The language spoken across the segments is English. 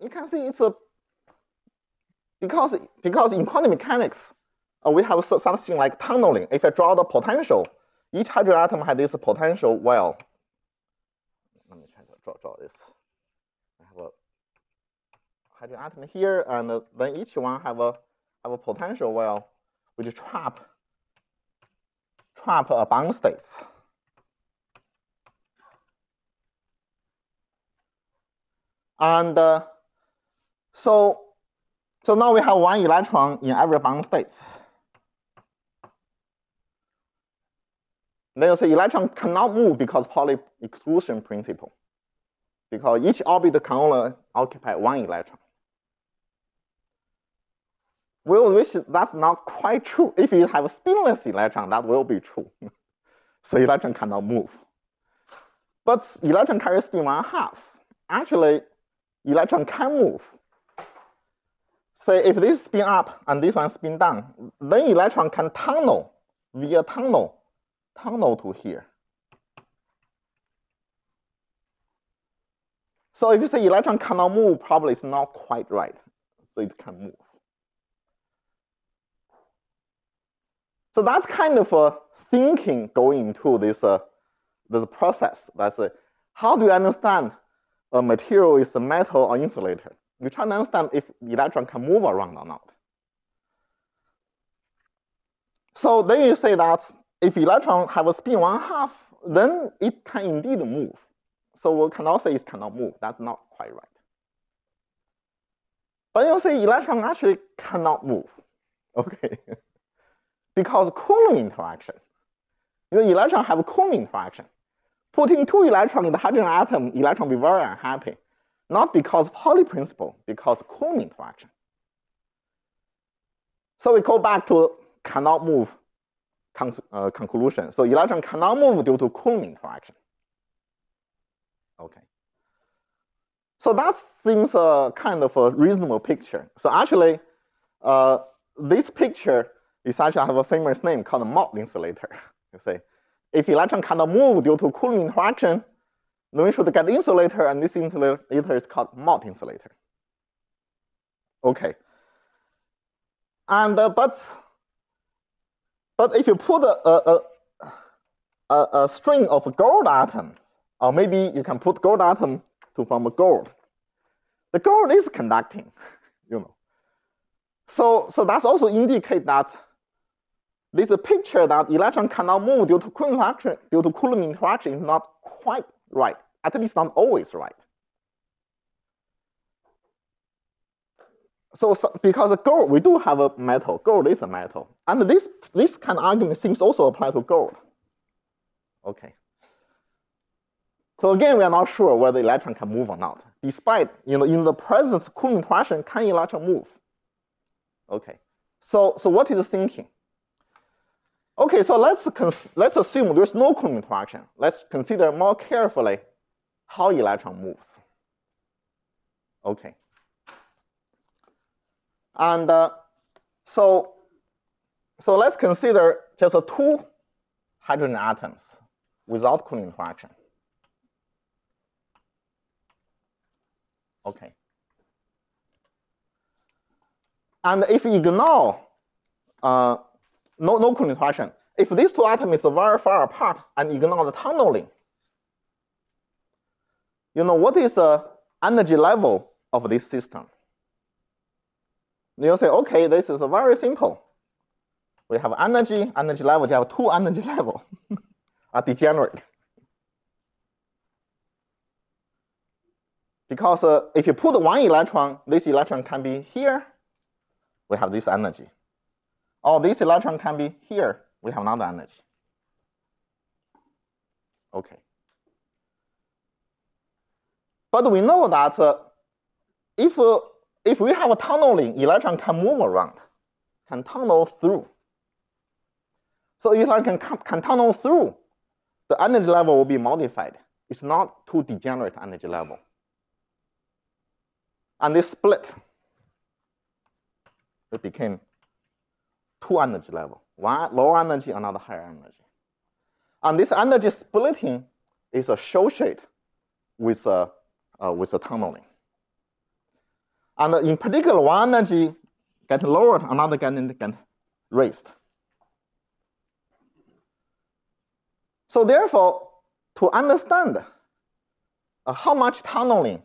you can see it's a because in quantum mechanics, we have something like tunneling. If I draw the potential, each hydrogen atom has this potential well. Let me try to draw this. I have a hydrogen atom here, and then each one have a potential well, which trap bound states. And so now we have one electron in every bound state. Then you say electron cannot move because Pauli exclusion principle, because each orbit can only occupy one electron. Well, that's not quite true. If you have a spinless electron, that will be true. So electron cannot move. But electron carrier spin 1/2. Actually, electron can move. Say if this spin up and this one spin down, then electron can tunnel via tunnel to here. So if you say electron cannot move, probably it's not quite right. So it can move. So that's kind of a thinking going into this process. That's how do you understand a material is a metal or insulator? You try to understand if electron can move around or not. So then you say that if electron have a spin 1/2, then it can indeed move. So we cannot say it cannot move. That's not quite right. But you say electron actually cannot move, okay? Because Coulomb interaction. Electron have a Coulomb interaction. Putting 2 electrons in the hydrogen atom, electron will be very unhappy. Not because Pauli principle, because Coulomb interaction. So we go back to cannot move conclusion. So electron cannot move due to Coulomb interaction. Okay. So that seems kind of a reasonable picture. So actually, this picture is actually have a famous name called Mott insulator. You say, if electron cannot move due to Coulomb interaction, then we should get insulator, and this insulator is called Mott insulator. Okay. And but if you put a string of gold atoms, or maybe you can put gold atom to form a gold. The gold is conducting, So that's also indicate that this picture that electron cannot move due to Coulomb interaction is not quite right, at least not always right. So because gold, we do have a metal. Gold is a metal, and this kind of argument seems also apply to gold. Okay. So again, we are not sure whether electron can move or not, despite in the presence of Coulomb interaction, can electron move? Okay. So what is the thinking? Okay, so let's assume there's no Coulomb interaction. Let's consider more carefully how electron moves. Okay. And so let's consider just 2 hydrogen atoms without Coulomb interaction. Okay. And if you ignore no Coulomb interaction, if these 2 atoms are very far apart and ignore the tunneling, what is the energy level of this system? You'll say, okay, this is very simple. We have energy level, you have 2 energy level are degenerate. Because if you put 1 electron, this electron can be here, we have this energy. Or this electron can be here, we have another energy. Okay. But we know that if we have a tunneling, electron can move around, can tunnel through. So electron can tunnel through, the energy level will be modified. It's not too degenerate energy level. And they split. It became 2 energy level, one lower energy, another higher energy. And this energy splitting is associated with the tunneling. And in particular, one energy getting lowered, another getting raised. So therefore, to understand how much tunneling,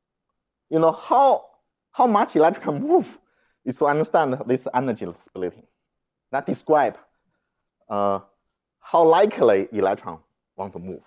how much electron can move, is to understand this energy splitting. That describe how likely electron want to move.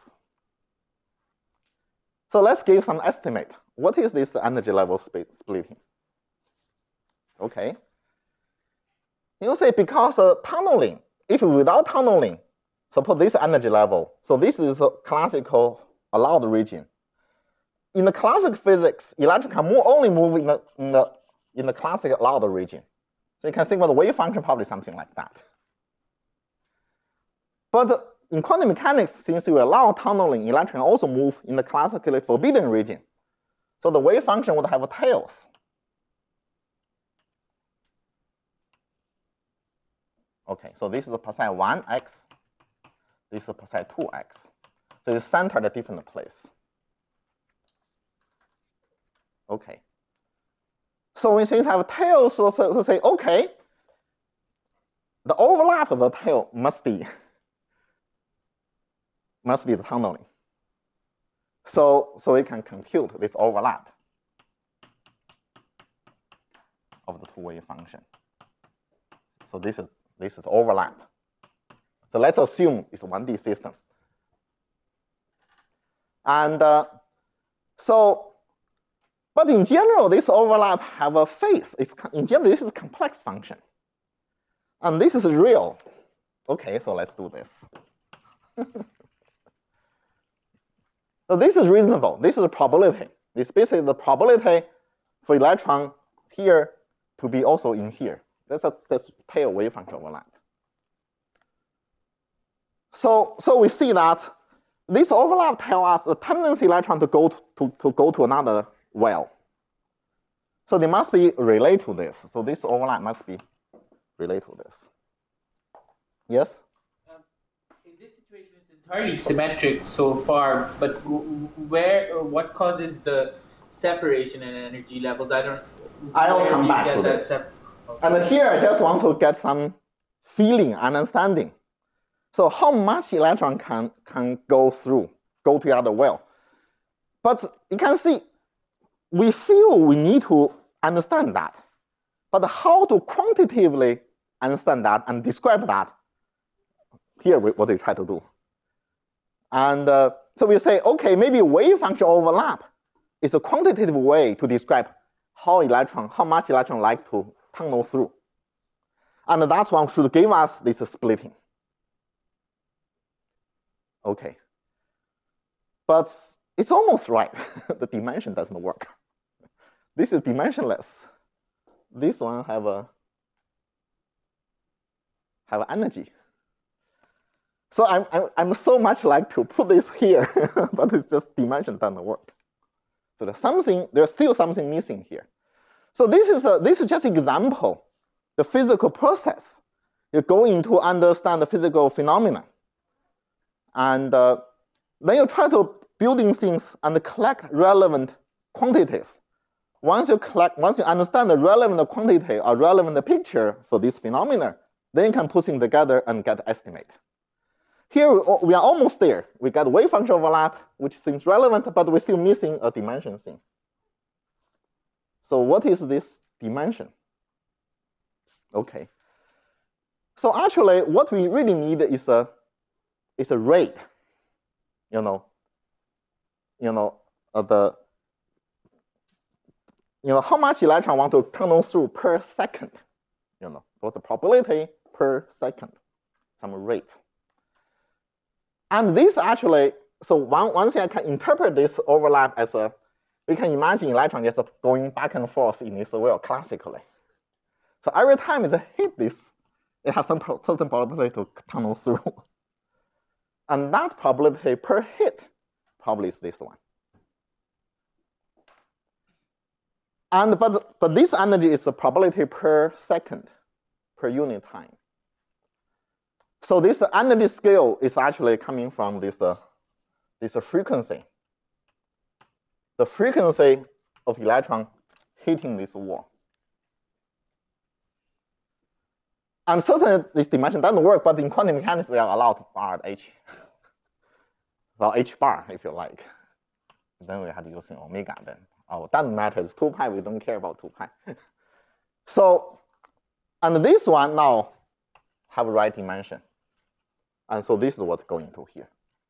So let's give some estimate. What is this energy level splitting? Okay. You say because tunneling, if without tunneling, suppose this energy level, so this is a classical allowed region. In the classical physics, electron can only move in the classical allowed region. So you can think about the wave function, probably something like that. But in quantum mechanics, since you allow tunneling, electron also move in the classically forbidden region. So the wave function would have tails. Okay, so this is psi 1x. This is psi 2x. So it's centered at a different place. Okay. So when things have tails, so say, okay, the overlap of the tail must be the tunneling. So we can compute this overlap of the two-wave function. So this is overlap. So let's assume it's a 1D system. And but in general, this overlap have a phase. In general, this is a complex function. And this is real. Okay, so let's do this. So this is reasonable. This is a probability. This basically the probability for electron here to be also in here. That's tail wave function overlap. So we see that this overlap tells us the tendency electron to go to another well. So they must be related to this. So this overlap must be related to this. Yes? In this situation, it's entirely symmetric so far, but what causes the separation in energy levels? I will come back to this. Okay. And here I just want to get some feeling, understanding. So how much electron can go to the other well? But you can see, we feel we need to understand that. But how to quantitatively understand that and describe that, here what we try to do. And so we say, okay, maybe wave function overlap is a quantitative way to describe how much electron like to tunnel through. And that's one should give us this splitting. Okay. But it's almost right. The dimension doesn't work. This is dimensionless. This one have energy. So I'm so much like to put this here, but it's just dimension doesn't work. So there's still something missing here. So this is just example, the physical process. You're going to understand the physical phenomena. And then you try to building things and collect relevant quantities. Once you understand the relevant quantity or relevant picture for this phenomena, then you can put things together and get estimate. Here we are almost there. We got wave function overlap, which seems relevant, but we're still missing a dimension thing. So what is this dimension? Okay. So actually, what we really need is a rate. How much electron want to tunnel through per second. What's the probability per second, some rate. And this actually, so one thing I can interpret this overlap as we can imagine electron just going back and forth in this well classically. So every time it hit this, it has some certain probability to tunnel through. And that probability per hit probably is this one. And but this energy is the probability per second, per unit time. So this energy scale is actually coming from this frequency. The frequency of electron hitting this wall. And certainly this dimension doesn't work, but in quantum mechanics, we are allowed to bar H. Well, H bar, if you like. Then we had using omega then. Oh, doesn't matter, it's 2 pi, we don't care about 2 pi. So, and this one now have right dimension. And so this is what's going to here.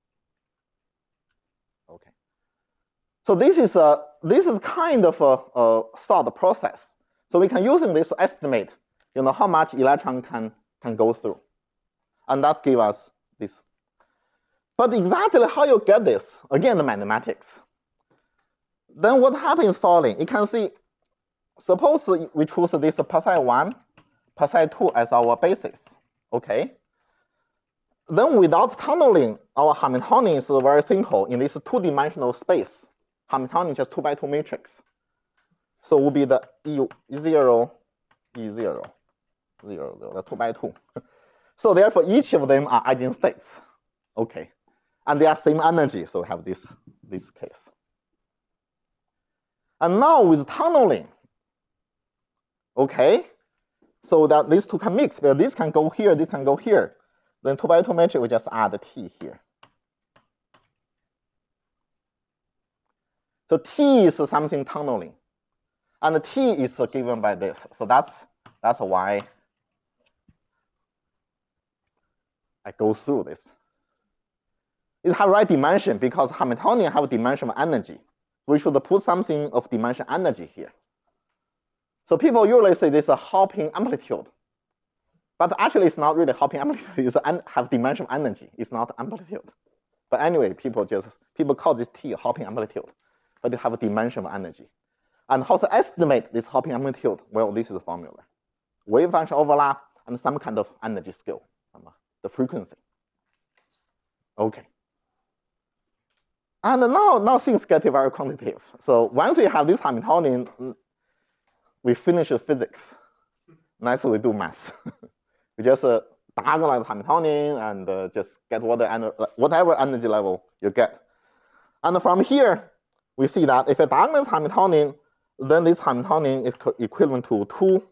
Okay. So this is kind of a thought process. So we can using this to estimate, how much electron can go through. And that's give us this. But exactly how you get this, again, the mathematics. Then what happens is following. You can see, suppose we choose this psi 1, psi 2 as our basis. Okay. Then without tunneling, our Hamiltonian is very simple in this 2-dimensional space. Hamiltonian just 2 by 2 matrix. So it will be the E0, E0, 0, 0, the 2 by 2. So therefore, each of them are eigenstates. Okay. And they are same energy, so we have this case. And now with tunneling, okay, so that these two can mix, but this can go here, this can go here. Then 2 by 2 matrix, we just add T here. So T is something tunneling. And T is given by this. So that's why I go through this. It has right dimension because Hamiltonian have a dimension of energy. We should put something of dimension energy here. So people usually say this is a hopping amplitude. But actually, it's not really hopping amplitude. It's have dimension of energy. It's not amplitude. But anyway, people call this T hopping amplitude. But they have a dimension of energy. And how to estimate this hopping amplitude? Well, this is the formula. Wave function overlap and some kind of energy scale, the frequency. Okay. And now things get very quantitative. So once we have this Hamiltonian, we finish the physics. Next we do math. We just diagonalize Hamiltonian and just get whatever energy level you get. And from here, we see that if I diagonalize Hamiltonian, then this Hamiltonian is equivalent to 2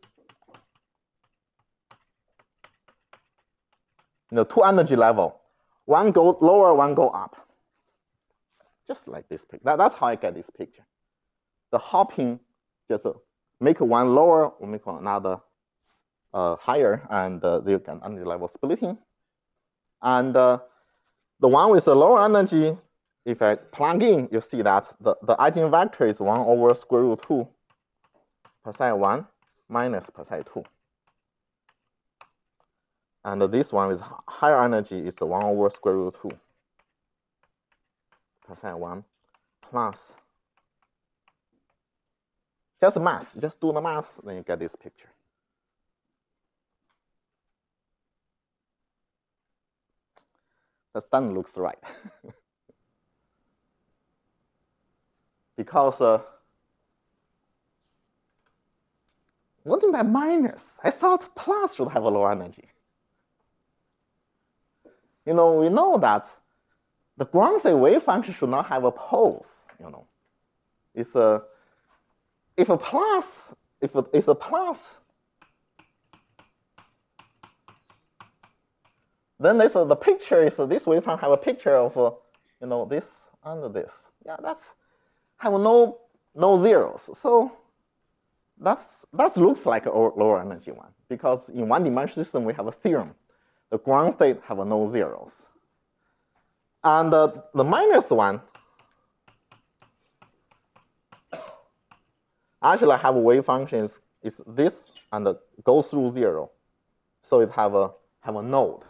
energy level. One go lower, one go up. Just like this picture. That's how I get this picture. The hopping, just make one lower, or make another higher, and you get energy level splitting. And the one with the lower energy, if I plug in, you see that the eigenvector is 1 over square root 2 psi 1 minus psi 2. And this one with higher energy is 1 over square root 2 psi 1 plus. Just math, just do the math, then you get this picture. That doesn't look right. Because what do you mean by minus? I thought plus should have a low energy. We know that the ground state wave function should not have a pulse. It's if a plus, then the picture is this wave function have a picture of this and this. Yeah, that's have no zeros. So that looks like a lower energy one because in one-dimensional system we have a theorem. The ground state have no zeros. And the minus one actually have a wave function is this and goes through 0. So it have a node.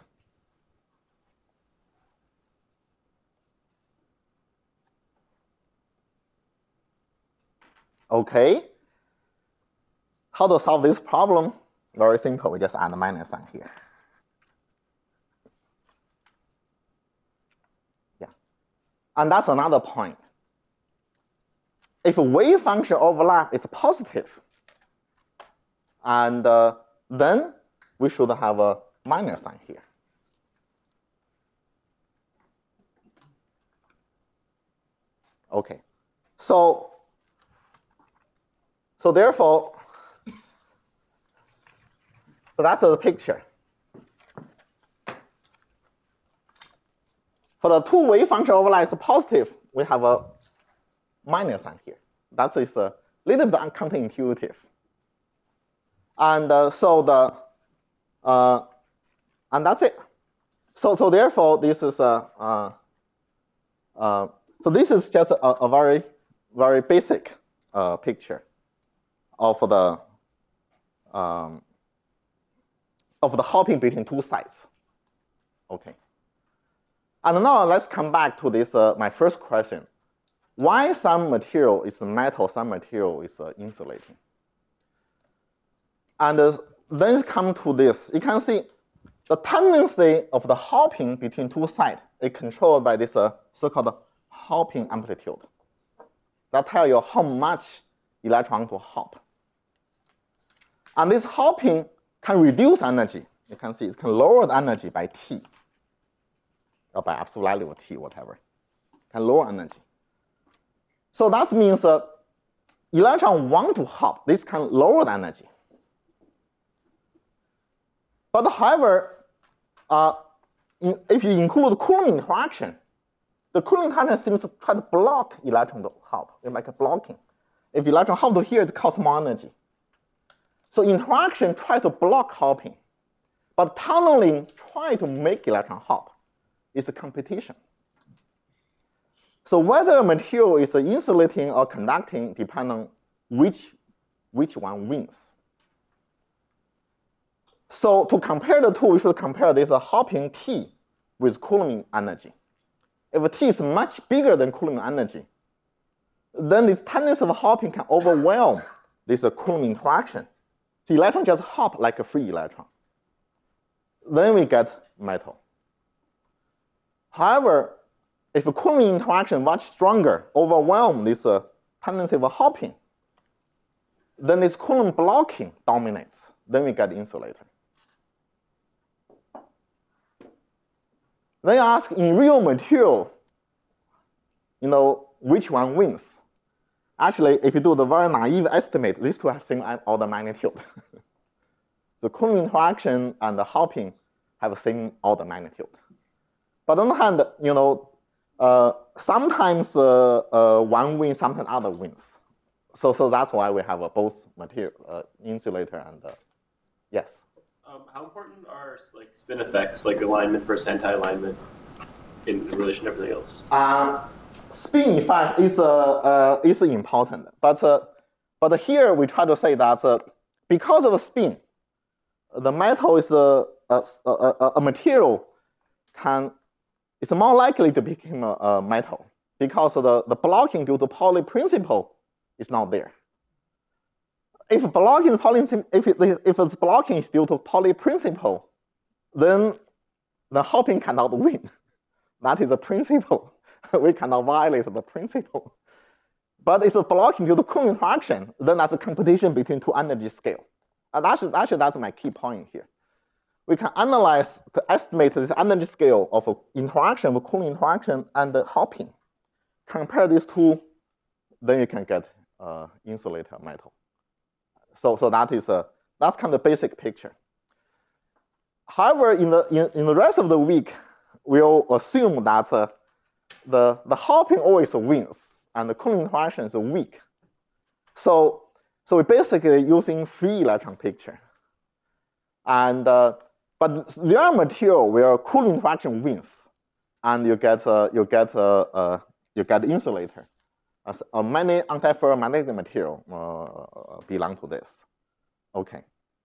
Okay. How to solve this problem? Very simple. We just add a minus sign here. Yeah. And that's another point. If a wave function overlap is positive, and then we should have a minus sign here. Okay. So So therefore, so that's the picture. For the two-wave function overlap is positive, we have a minus sign here. That is a little bit counterintuitive. And and that's it. So therefore, this is so this is just a very, very basic picture of the hopping between two sites. Okay. And now let's come back to this my first question: why some material is metal, some material is insulating? And then come to this. You can see the tendency of the hopping between two sites is controlled by this so-called hopping amplitude. That tells you how much electron to hop. And this hopping can reduce energy. You can see it can lower the energy by T, or by absolute value of T, whatever. Can lower energy. So that means electron want to hop. This can lower the energy. But however, if you include Coulomb interaction, the Coulomb interaction seems to try to block electron to hop. It's like a blocking. If electron hop to here, it costs more energy. So interaction try to block hopping, but tunneling try to make electron hop. It's a competition. So whether a material is insulating or conducting depends on which one wins. So to compare the two, we should compare this hopping T with Coulomb energy. If T is much bigger than Coulomb energy, then this tendency of hopping can overwhelm this Coulomb interaction. The electron just hop like a free electron. Then we get metal. However, if a Coulomb interaction much stronger overwhelm this tendency of hopping, then this Coulomb blocking dominates. Then we get insulator. Then ask in real material, which one wins? Actually, if you do the very naive estimate, these two have same order magnitude. The Coulomb interaction and the hopping have the same order magnitude. But on the hand, sometimes one wins, sometimes other wins. So that's why we have both material insulator and yes. How important are spin effects, like alignment versus anti-alignment, in relation to everything else? Spin effect is important, but here we try to say that because of spin, the metal is a material is more likely to become a metal because the blocking due to Pauli principle is not there. If its blocking is due to Pauli principle, then the hopping cannot win. That is a principle. We cannot violate the principle. But if it's blocking due to Coulomb interaction, then that's a competition between two energy scales. And actually, that's my key point here. We can analyze to estimate this energy scale of interaction with Coulomb interaction and the hopping. Compare these two, then you can get insulator metal. So that's kind of basic picture. However, in the rest of the week, we'll assume that the hopping always wins and the Coulomb interaction is weak. So we're basically using free electron picture. And but there are material where Coulomb interaction wins, and you get insulator. Many antiferromagnetic material belong to this. Okay.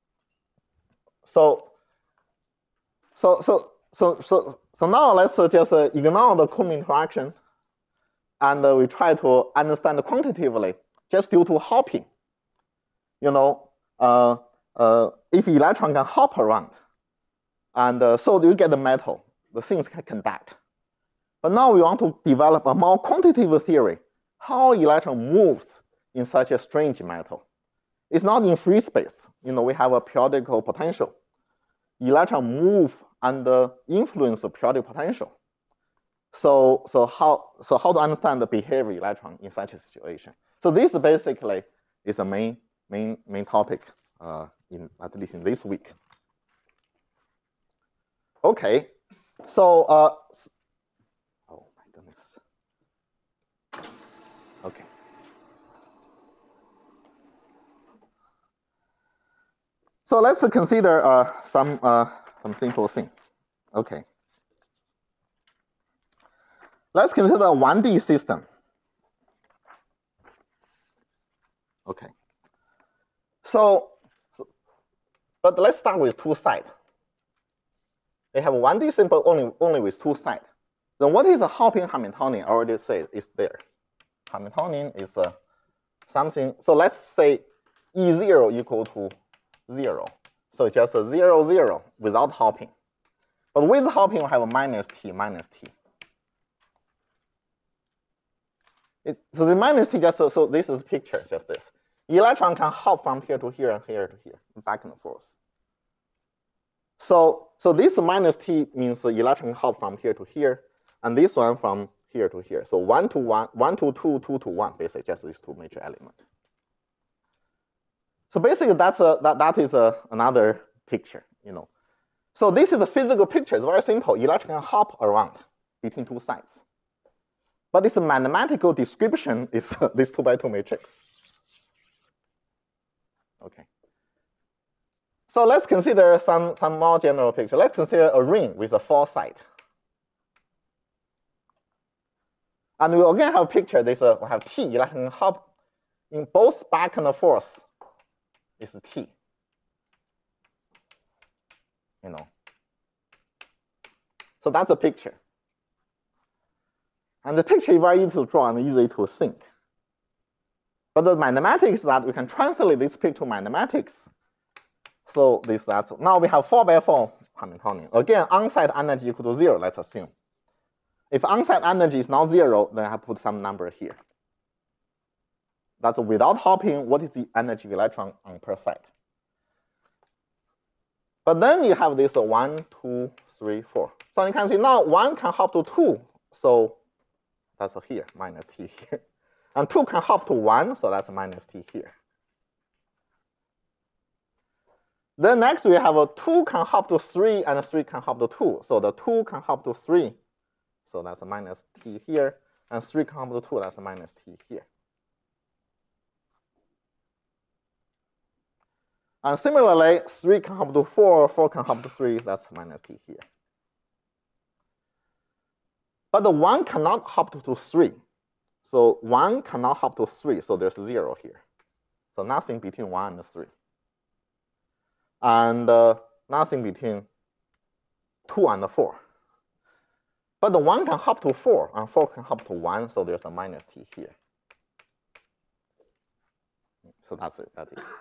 So now let's just ignore the Coulomb interaction, and we try to understand quantitatively just due to hopping. If electron can hop around, and so you get the metal, the things can conduct. But now we want to develop a more quantitative theory, how electron moves in such a strange metal. It's not in free space. We have a periodical potential. Electron move under influence of periodic potential. So how to understand the behavior of electron in such a situation? So this basically is the main main topic at least in this week. Okay, so oh my goodness. Okay. So let's consider some simple thing. Okay. Let's consider a 1D system. Okay. But let's start with two sides. We have 1D symbol only with two sides. Then what is a hopping Hamiltonian? I already said it's there. Hamiltonian is something. So let's say E0 equal to 0. So just a 0, 0 without hopping. But with hopping, we have a minus t, minus t. So the minus t just so this is picture, just this. Electron can hop from here to here and here to here, back and forth. So this minus t means the electron hop from here to here, and this one from here to here. So 1 to 1, 1 to 2, 2 to 1, basically just these two major elements. So basically that is another picture, you know. So this is the physical picture. It's very simple. Electron can hop around between two sides. But its mathematical description is this 2x2 matrix. Okay. So let's consider some more general picture. Let's consider a ring with a 4 side. And we again have a picture. We have T. Electron hop in both back and forth. Is T. You know. So that's a picture. And the picture is very easy to draw and easy to think. But the mathematics that we can translate this picture to mathematics. So that's now we have 4x4 Hamiltonian. Again, on-site energy equal to 0, let's assume. If on-site energy is not 0, then I put some number here. That's without hopping, what is the energy of electron on per side? But then you have this 1, 2, 3, 4. So you can see now 1 can hop to 2. So that's here, minus t here. And 2 can hop to 1, so that's minus t here. Then next we have a 2 can hop to 3, and 3 can hop to 2. So the 2 can hop to 3, so that's a minus t here. And 3 can hop to 2, that's a minus t here. And similarly, 3 can hop to 4, 4 can hop to 3, that's minus t here. But the 1 cannot hop to 3. So 1 cannot hop to 3, so there's 0 here. So nothing between 1 and 3. And nothing between 2 and 4. But the 1 can hop to 4, and 4 can hop to 1, so there's a minus t here. So that's it.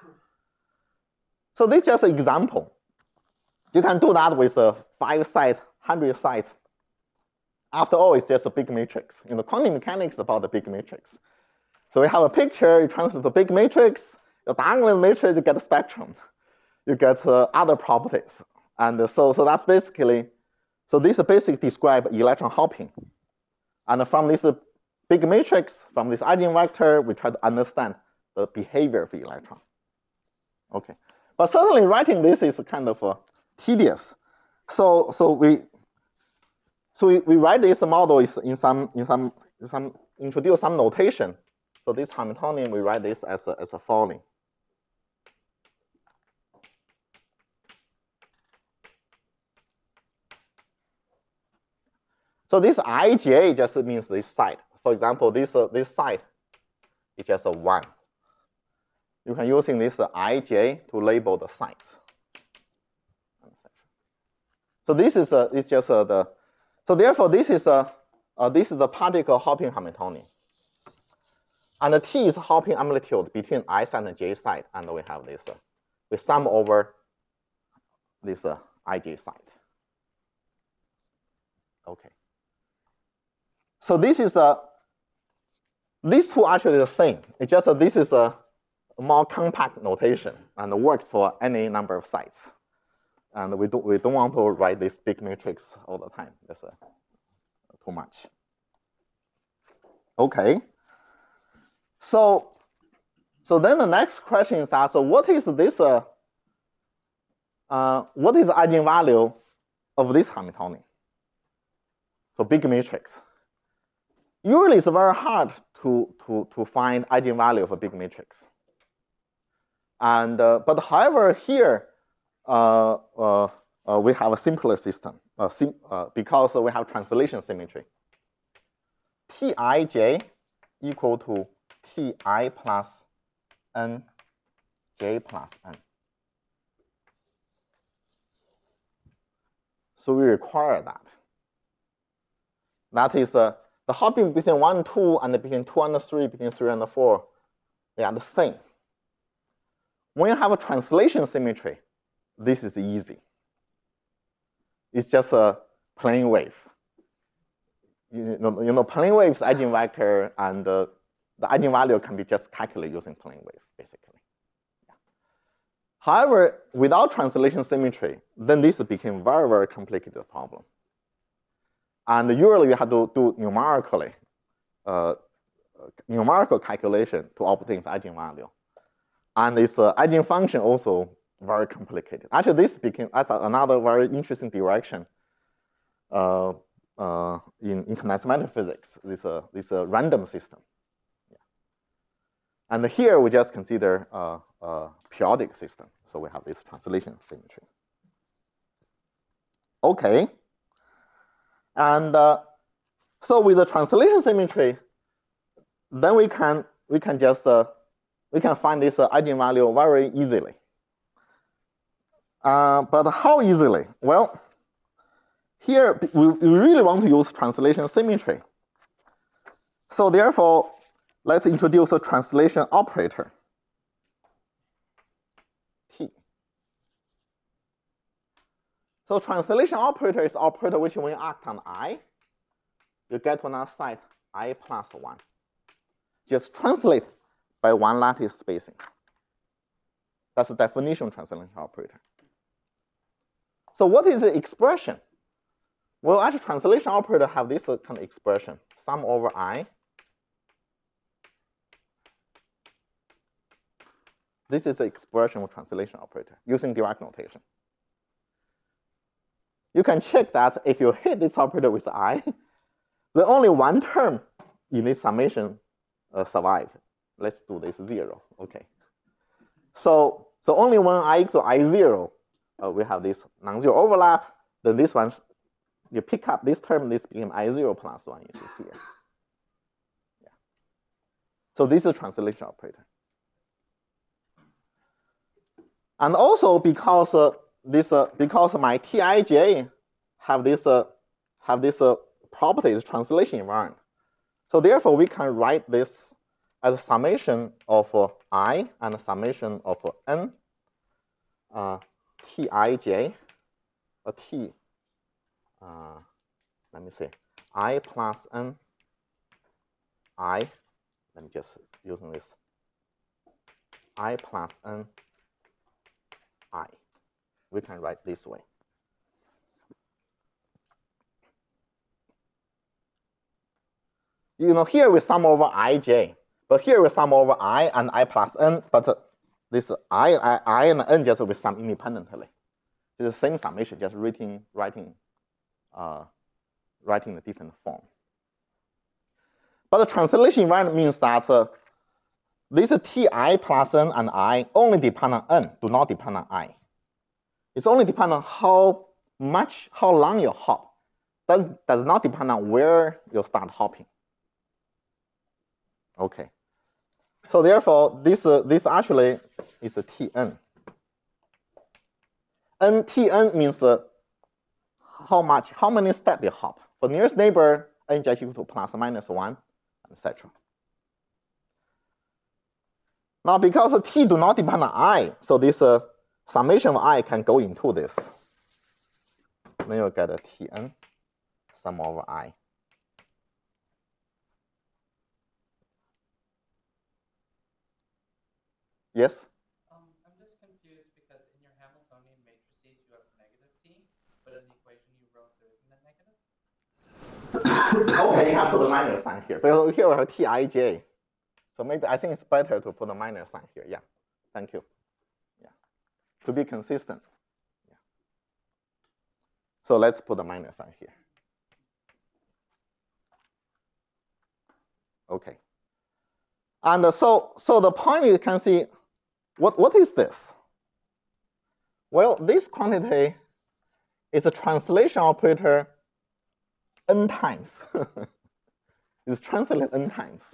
So this is just an example. You can do that with a 5 sides, 100 sides. After all, it's just a big matrix. In the quantum mechanics, it's about the big matrix. So we have a picture, you translate the big matrix, you diagonal matrix, you get a spectrum. You get other properties. And so that's basically, so this basically describes electron hopping. And from this big matrix, from this eigenvector, we try to understand the behavior of the electron. Okay. But certainly writing this is kind of tedious. So we write this model is introduce some notation. So this Hamiltonian, we write this as a following. So this ij just means this side. For example, this side is just a 1. You can using this ij to label the sides. So this is it's just the. So therefore, this is the particle hopping Hamiltonian. And the t is hopping amplitude between I side and j side, and we have this. We sum over this ij side. Okay. So this is these two are actually the same. It's just this is a more compact notation and works for any number of sites. And we don't want to write this big matrix all the time. That's too much. Okay. So So then the next question is that, so what is this, what is the eigenvalue of this Hamiltonian for big matrix? Usually it's very hard to find eigenvalue of a big matrix. And, but however, here we have a simpler system because we have translation symmetry. Tij equal to Ti plus n j plus n. So we require that. That is the hopping between 1 and 2 and between 2 and 3, between 3 and 4, they are the same. When you have a translation symmetry, this is easy. It's just a plane wave. You know plane wave's eigenvector and the eigenvalue can be just calculated using plane wave, basically. Yeah. However, without translation symmetry, then this became very, very complicated problem. And usually you have to do numerical calculation to obtain its eigenvalue. And its eigenfunction also very complicated. Actually, this became that's another very interesting direction in condensed matter physics. This random system. Yeah. And here we just consider a periodic system. So we have this translation symmetry. Okay. And so with the translation symmetry, then we can just find this eigenvalue very easily. But how easily? Well, here we really want to use translation symmetry. So therefore, let's introduce a translation operator. T. So translation operator is operator which when you act on I, you get to another side I plus 1. Just translate by one lattice spacing. That's the definition of translation operator. So what is the expression? Well, actually, translation operator have this kind of expression, sum over I. This is the expression of translation operator using Dirac notation. You can check that if you hit this operator with I, then only one term in this summation survive. Let's do this 0. Okay. So only when I equal to I0, we have this non-zero overlap. Then this one, you pick up this term, this became I0 plus 1, you see here. Yeah. So this is translation operator. And also because because my Tij have this property is translation invariant. So therefore we can write this as a summation of I and a summation of n Tij, a T, let me see, I plus n I, let me just using this, I plus n I. We can write this way. You know, here we sum over Ij, but here we sum over I and I plus n, but this I and n just we sum independently. It's the same summation, just writing the different form. But the translation invariant means that this Ti plus n and I only depend on n, do not depend on I. It's only depend on how long you hop. Does not depend on where you start hopping. Okay. So therefore, this actually is a Tn. Tn means how many steps you hop. For nearest neighbor, n just equal to plus or minus 1, etc. Now, because T do not depend on I, so this summation of I can go into this. Then you'll get a Tn sum over I. Yes? I'm just confused because in your Hamiltonian matrices you have negative T, but in the equation you wrote there isn't a negative? Okay, you have to put the minus sign here. But here we have Tij. So maybe I think it's better to put a minus sign here. Yeah, thank you. Yeah, to be consistent. Yeah. So let's put a minus sign here. Okay. And so the point is, you can see, what is this? Well, this quantity is a translation operator n times. It's translated n times.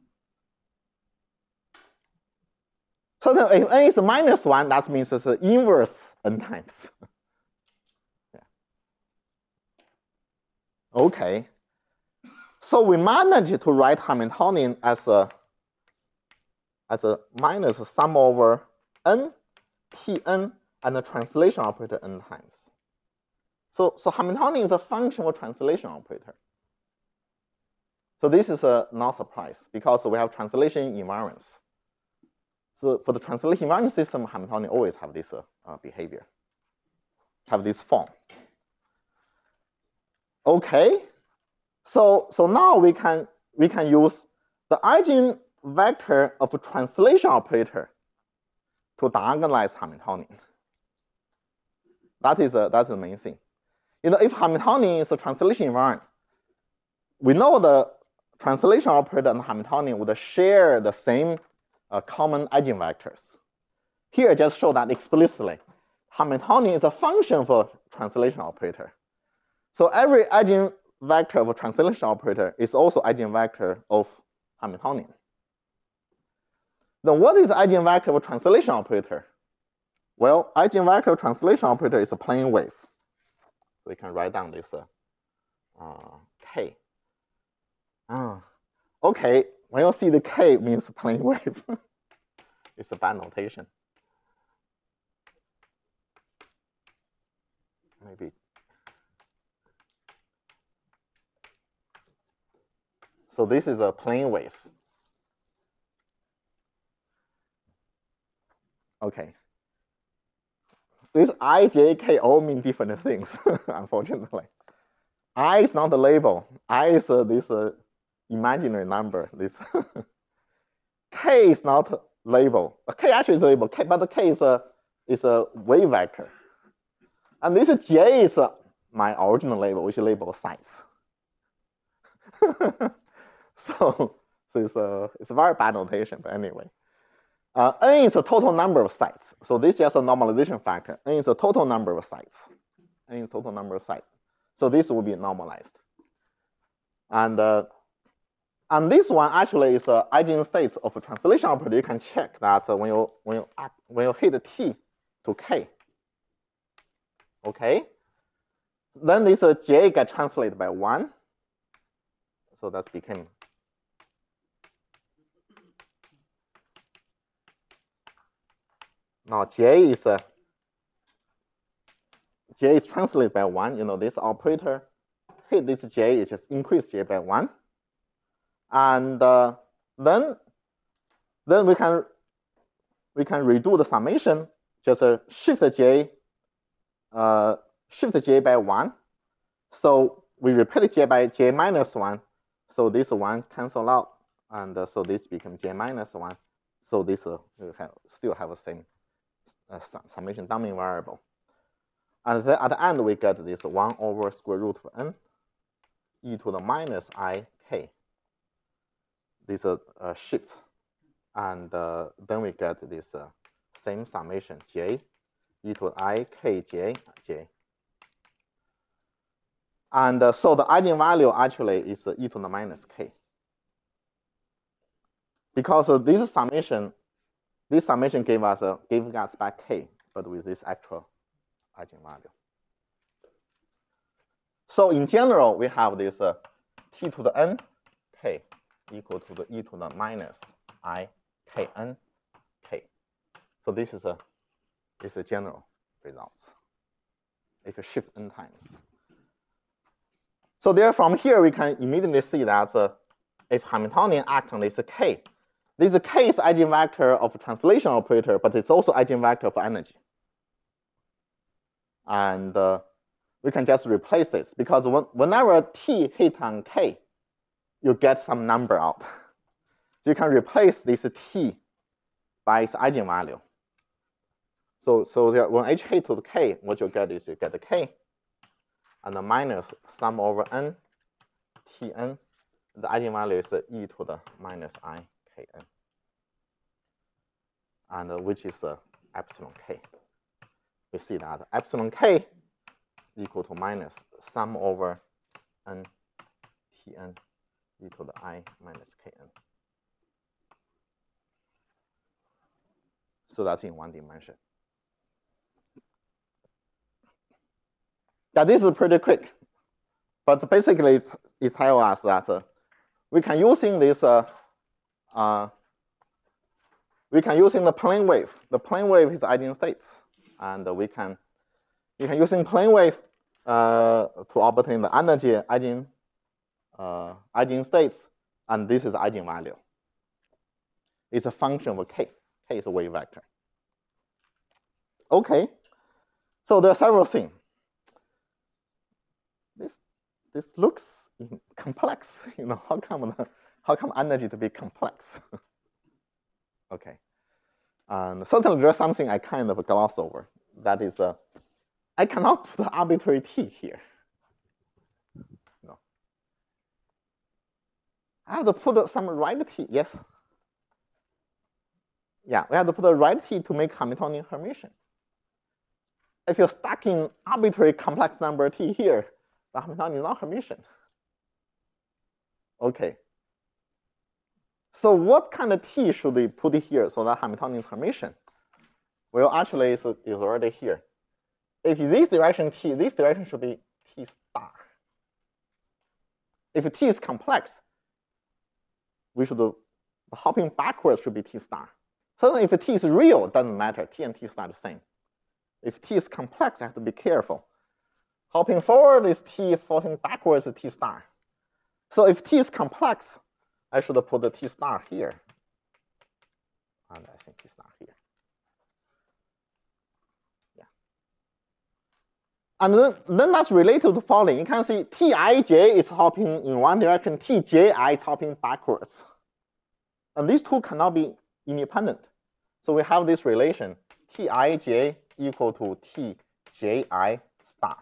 So then if n is minus 1, that means it's the inverse n times. Yeah. Okay. So we managed to write Hamiltonian as a minus sum over n, Tn, and the translation operator n times. So Hamiltonian is a function of translation operator. So this is not a surprise because we have translation invariance. So for the translation invariant system, Hamiltonian always have this behavior, have this form. Okay, so now we can use the eigenvector of a translation operator to diagonalize Hamiltonian. That's the main thing. If Hamiltonian is a translation invariant, we know the translation operator and Hamiltonian would share the same common eigenvectors. Here, I just show that explicitly. Hamiltonian is a function for translation operator. So every eigenvector of a translation operator is also eigenvector of Hamiltonian. Then what is the eigenvector of a translation operator? Well, eigenvector of translation operator is a plane wave. We can write down this k. Okay, when you see the k means plane wave. It's a bad notation. Maybe. So this is a plane wave. Okay. This I, j, k all mean different things, unfortunately. I is not the label. I is this imaginary number. This k is not label. K actually is a label, but the k is a wave vector. And this j is my original label, which labels sites. So it's a very bad notation, but anyway. N is the total number of sites. So this is just a normalization factor. N is the total number of sites. N is total number of sites. So this will be normalized. And this one actually is eigenstates of a translation operator. You can check that when you hit t to k. Okay. Then this j gets translated by 1. So that's became. Now j is translated by 1. This operator hit this j, it just increase j by 1. And then we can redo the summation, just shift j by 1. So we repeat j by j minus 1. So this 1 cancel out, and so this becomes j minus 1. So this will still have the same summation domain variable. And then at the end, we get this 1 over square root of n e to the minus I k. This shifts. And then we get this same summation j e to I k j j. And so the eigenvalue actually is e to the minus k. Because this summation gave us back k, but with this actual eigenvalue. So in general, we have this t to the n k equal to the e to the minus I k n k. So this is a general results if you shift n times. So there, from here, we can immediately see that if Hamiltonian act on this k is eigenvector of a translation operator, but it's also eigenvector of energy. And we can just replace this, because whenever t hit on k, you get some number out. So you can replace this t by its eigenvalue. So there, when h hit to the k, what you get is you get the k, and the minus sum over n tn. The eigenvalue is e to the minus I kn, and which is epsilon k. We see that epsilon k equal to minus sum over n tn e to the I minus kn. So that's in one dimension. Yeah, this is pretty quick, but basically it tells us that we can using this we can using the plane wave. The plane wave is eigenstates, and you can using plane wave to obtain the energy eigenstates, and this is eigenvalue. It's a function of k. K is a wave vector. Okay, so there are several things. This looks complex. You know, how come energy to be complex? Okay, and certainly there's something I kind of gloss over. That is, I cannot put arbitrary t here. No, I have to put some right t. Yes. Yeah, we have to put a right t to make Hamiltonian Hermitian. If you're stuck in arbitrary complex number t here, the Hamiltonian is not Hermitian. Okay. So what kind of t should we put here so that Hamiltonian is Hermitian? Well, actually, it's already here. If this direction t, this direction should be t star. If t is complex, the hopping backwards should be t star. Certainly, if t is real, it doesn't matter. T and t star are the same. If t is complex, I have to be careful. Hopping forward is t, hopping backwards is t star. So if t is complex, I should put the t star here. And I think t star here. Yeah. And then that's related to the following. You can see Tij is hopping in one direction, Tji is hopping backwards. And these two cannot be independent. So we have this relation, Tij equal to Tji star.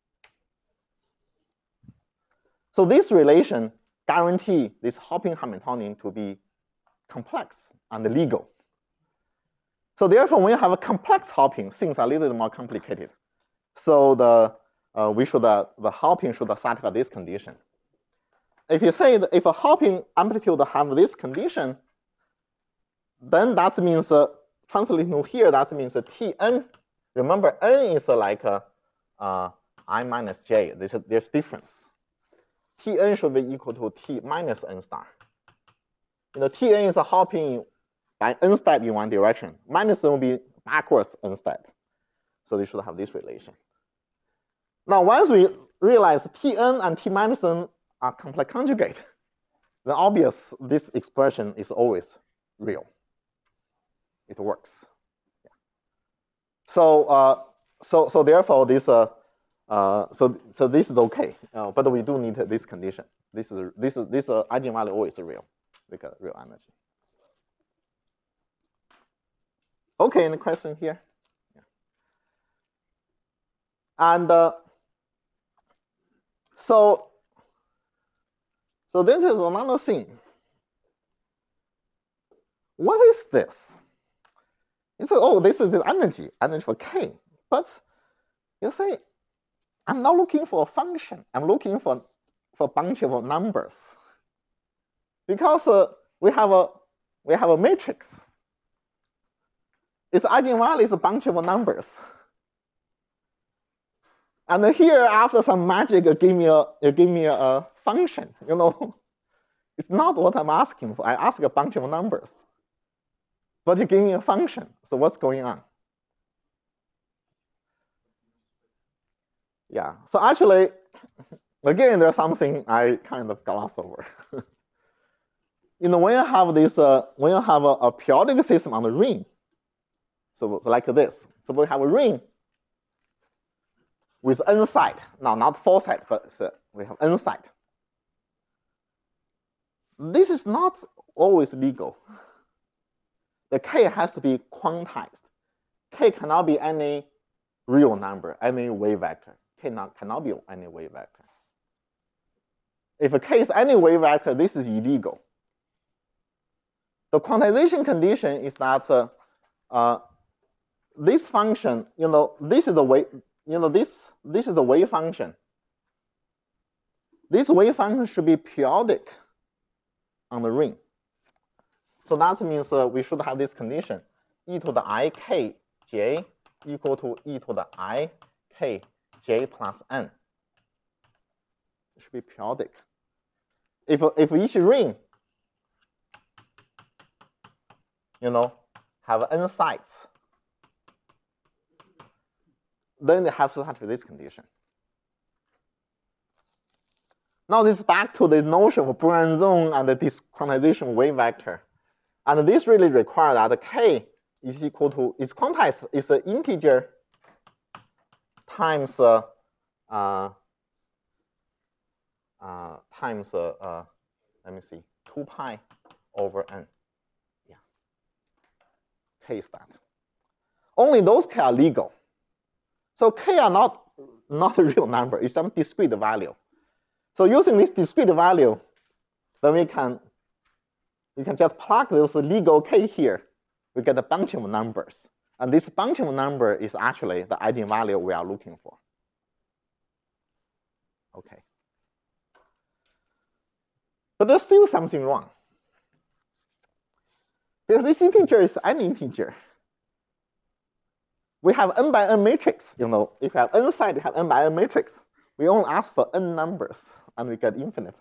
So this relation guarantees this hopping Hamiltonian to be complex and legal. So therefore, when you have a complex hopping, things are a little bit more complicated. So the hopping should satisfy this condition. If you say that if a hopping amplitude have this condition, then that means translating to here, that means Tn. Remember, n is like I minus j. There's difference. Tn should be equal to t minus n star. You know, Tn is a hopping by n step in one direction. Minus n will be backwards n step. So they should have this relation. Now, once we realize Tn and t minus n are complex conjugate, then obvious this expression is always real. It works. Yeah. So therefore this so this is okay, but we do need this condition. This eigenvalue always real, because real energy. Okay, any question here? Yeah. And so this is another thing. What is this? You say, oh, this is the energy for k. But you say, I'm not looking for a function. I'm looking for a bunch of numbers. Because we have a matrix. Its eigenvalue is a bunch of numbers. And here, after some magic, you give me a function. You know, it's not what I'm asking for. I ask a bunch of numbers, but you give me a function. So what's going on? Yeah. So actually, again, there's something I kind of gloss over. You know, when you have this, when you have a periodic system on the ring, so like this. So we have a ring with n side. Now, not 4 side, but we have n side. this is not always legal. The k has to be quantized. K cannot be any real number, any wave vector. K cannot be any wave vector. If a k is any wave vector, this is illegal. The quantization condition is that this function, this is the wave, this is the wave function. This wave function should be periodic on the ring. So that means we should have this condition: e to the I k j equal to e to the I k j plus n. It should be periodic. If each ring, have n sides, then it has to satisfy this condition. Now this is back to the notion of Bragg zone and the disquantization wave vector. And this really requires that k is equal to, is quantized, is an integer times let me see, 2 pi over n. Yeah, k is that. Only those k are legal. So k are not a real number, it's some discrete value. So using this discrete value, then we can just plug those legal k here. We get a bunch of numbers. And this bunch of number is actually the eigenvalue we are looking for. Okay. But there's still something wrong. Because this integer is an integer. We have n by n matrix. If you have n side, you have n by n matrix. We only ask for n numbers, and we get infinite.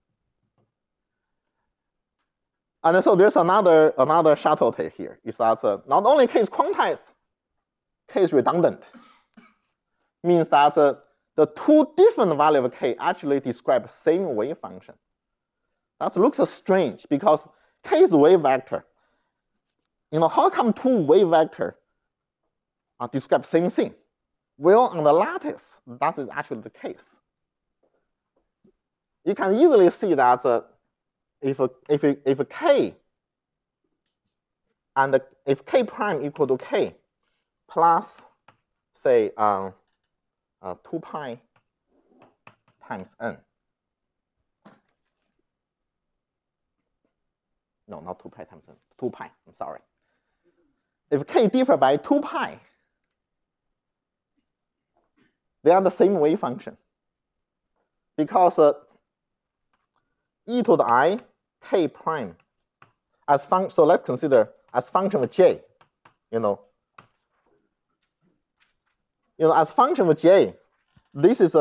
And so there's another subtlety here, is that not only k is quantized, k is redundant. Means that the two different values of k actually describe the same wave function. That looks strange, because k is a wave vector. How come two wave vectors describe the same thing? Well, on the lattice, that is actually the case. You can easily see that if k and if k prime equal to k plus, say, 2 pi times n. No, not 2 pi times n, 2 pi, I'm sorry. If k differ by 2 pi, they are the same wave function. Because e to the I k prime as function, so let's consider as function of j, as function of j, this is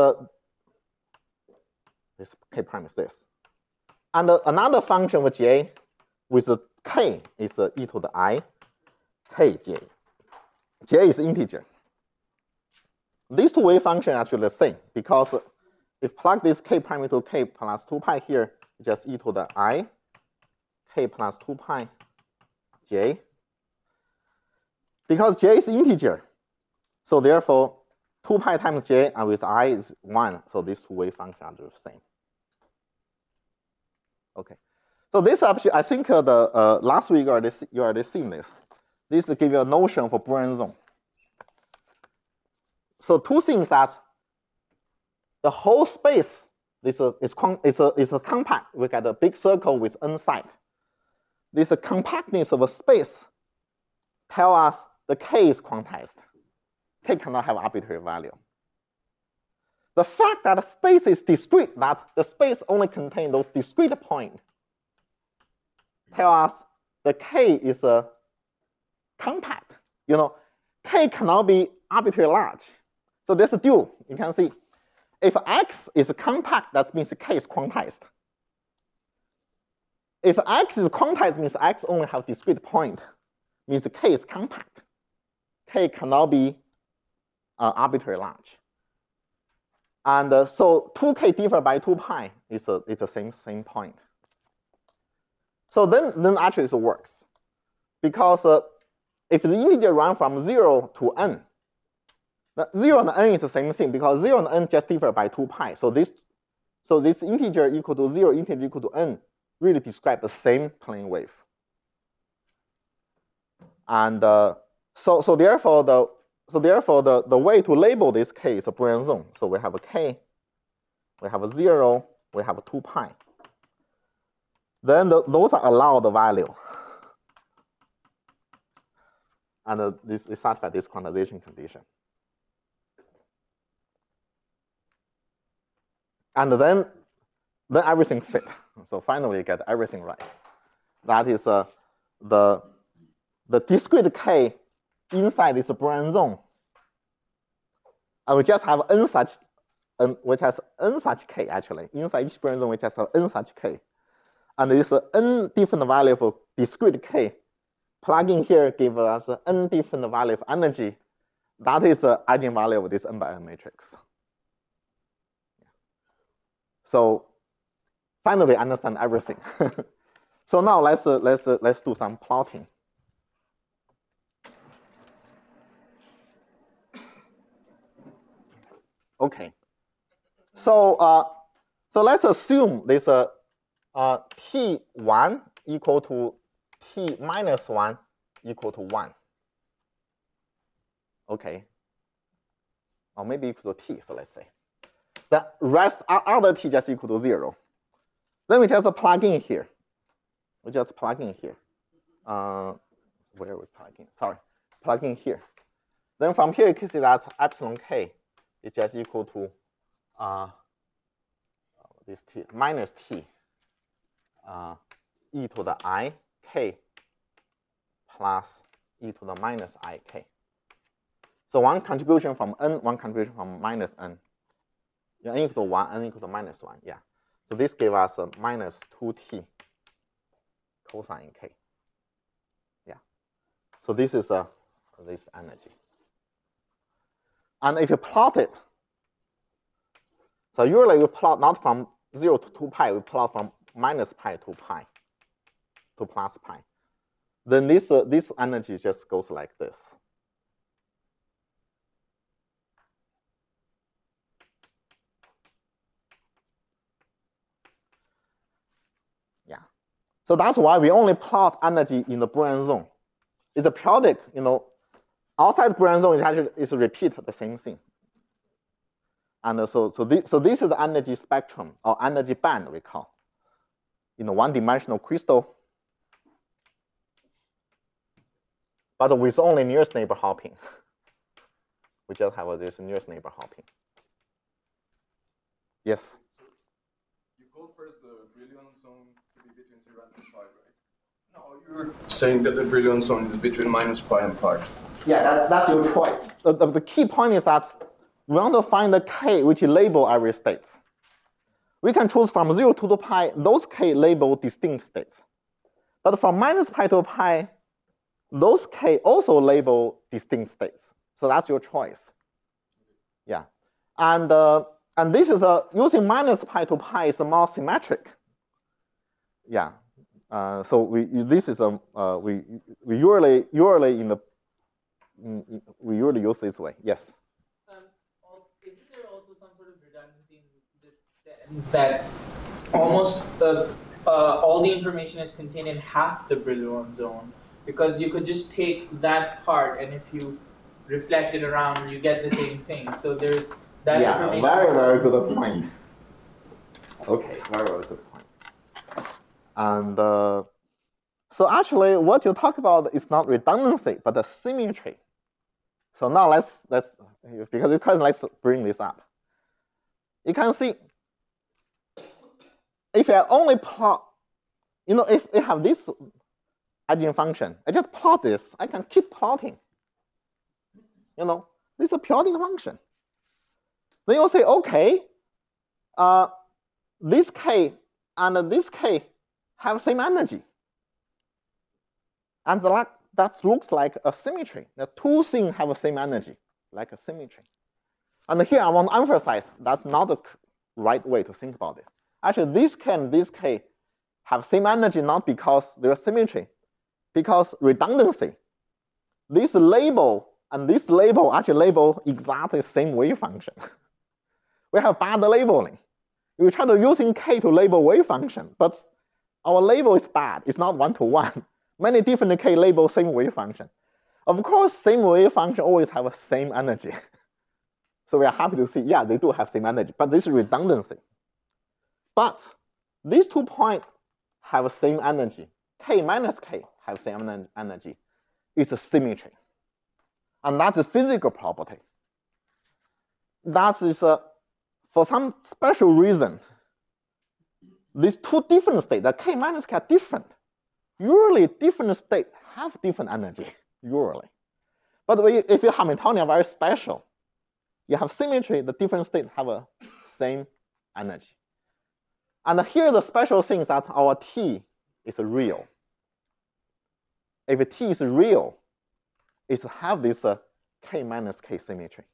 this k prime is this. And another function of j with k is e to the I k j. J is integer. These two wave functions are actually the same, because if plug this k prime into k plus 2 pi here, just e to the I k plus 2 pi j. Because j is integer, so therefore 2 pi times j and with I is 1, so these two wave functions are the same. Okay, so this actually, I think the last week you already seen this. This gives you a notion for Bragg zone. So two things that the whole space is a compact. We get a big circle with n side. This compactness of a space tell us the k is quantized. K cannot have arbitrary value. The fact that the space is discrete, that the space only contains those discrete points, tell us the k is a compact. K cannot be arbitrarily large. So there's a dual. You can see if x is compact, that means k is quantized. If x is quantized, means x only have discrete point, means k is compact. K cannot be arbitrarily large. And so 2k differ by 2 pi is the same point. So then actually it works. Because if the integer run from 0 to n, 0 and n is the same thing, because 0 and n just differ by 2 pi. So this integer equal to 0, integer equal to n really describe the same plane wave. And so therefore the way to label this k is a Brillouin zone. So we have a k, we have a 0, we have a 2 pi. Then those are allowed value. And this satisfies this quantization condition. And then everything fit. So finally you get everything right. That is the discrete k inside this Brillouin zone. And we just have n such, which has n such k actually. Inside each Brillouin zone, we just have n such k. And this n different value for discrete k. Plugging here gives us n different value of energy. That is the eigenvalue of this n by n matrix. So finally understand everything. So now let's do some plotting. Okay. So let's assume this T1 equal to T minus 1 equal to 1. Okay. Or maybe equal to T, so let's say. The rest other T just equal to 0. Then we just plug in here. We just plug in here. Where are we plugging? Sorry, plug in here. Then from here you can see that epsilon k is just equal to this T minus T e to the I k plus e to the minus I k. So one contribution from n, one contribution from minus n. n equal to 1, n equal to minus 1, yeah. So this gives us a minus 2t cosine k. Yeah. So this is this energy. And if you plot it, so usually we plot not from 0 to 2 pi, we plot from minus pi to pi to plus pi. Then this energy just goes like this. Yeah. So that's why we only plot energy in the Brillouin zone. It's a periodic, outside the Brillouin zone, it actually is repeat the same thing. And so this is the energy spectrum or energy band we call. One-dimensional crystal, but with only nearest neighbor hopping. We just have this nearest neighbor hopping. Yes? So you called first the Brillouin zone to be between 0 and 2 pi, right? No, you're saying that the Brillouin zone is between minus pi and pi. Yeah, that's your choice. The key point is that we want to find the k which label every state. We can choose from 0 to 2 pi, those k label distinct states. But from minus pi to pi, those k also label distinct states. So that's your choice. Yeah. And this is using minus pi to pi is more symmetric. Yeah. So we usually use this way. Yes. Isn't there also some sort of redundancy in this sense that almost all the information is contained in half the Brillouin zone? Because you could just take that part, and if you reflect it around, you get the same thing. So there's that information. Yeah, very good point. Okay, very good point. And so actually, what you talk about is not redundancy, but the symmetry. So now let's because the question, let's bring this up. You can see if I only plot, if I have this eigenfunction, I just plot this, I can keep plotting. This is a periodic function. Then you'll say, okay, this k and this k have same energy. And that looks like a symmetry. The two things have the same energy, like a symmetry. And here I want to emphasize that's not the right way to think about this. Actually, this k and this k have same energy not because they're symmetry, because redundancy. This label and this label actually label exactly the same wave function. We have bad labeling. We try to using k to label wave function, but our label is bad. It's not one-to-one. Many different K label same wave function. Of course, same wave function always have a same energy. So we are happy to see, yeah, they do have same energy, but this is redundancy. But these 2 points have same energy. K minus K have same energy. It's a symmetry. And that's a physical property. That is, for some special reason, these 2 different states, the K minus K are different. Usually, different states have different energy, usually. But if your Hamiltonian are very special, you have symmetry, the different states have a same energy. And here the special thing is that our T is real. If T is real, it have this K minus K symmetry.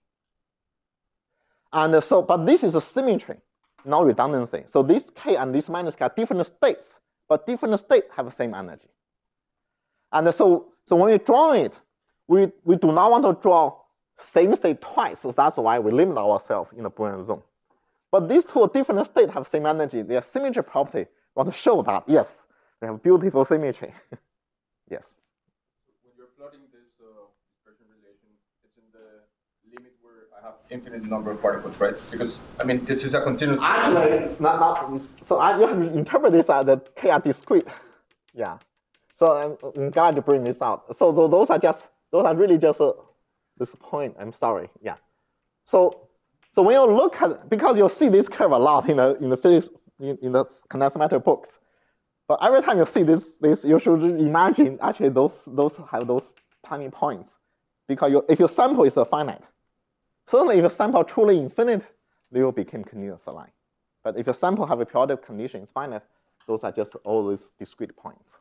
And so, but this is a symmetry, not redundancy. So this K and this minus K are different states, but different states have the same energy. And so when we draw it, we do not want to draw same state twice. So that's why we limit ourselves in the Boolean zone. But these 2 different states have same energy. Their symmetry property want to show that, yes, they have beautiful symmetry. Yes. When you're plotting this dispersion relation, it's in the limit where I have infinite number of particles, right? Because, I mean, this is a continuous... Actually, you have to interpret this as that K are discrete. Yeah. So I'm glad to bring this out. So those are really just this point. I'm sorry. Yeah. So when you look at, because you'll see this curve a lot in the physics in the condensed matter books, but every time you see this you should imagine actually those have those tiny points, because if your sample is finite, certainly if your sample truly infinite, they will become continuous line. But if your sample have a periodic condition, it's finite, those are just all these discrete points.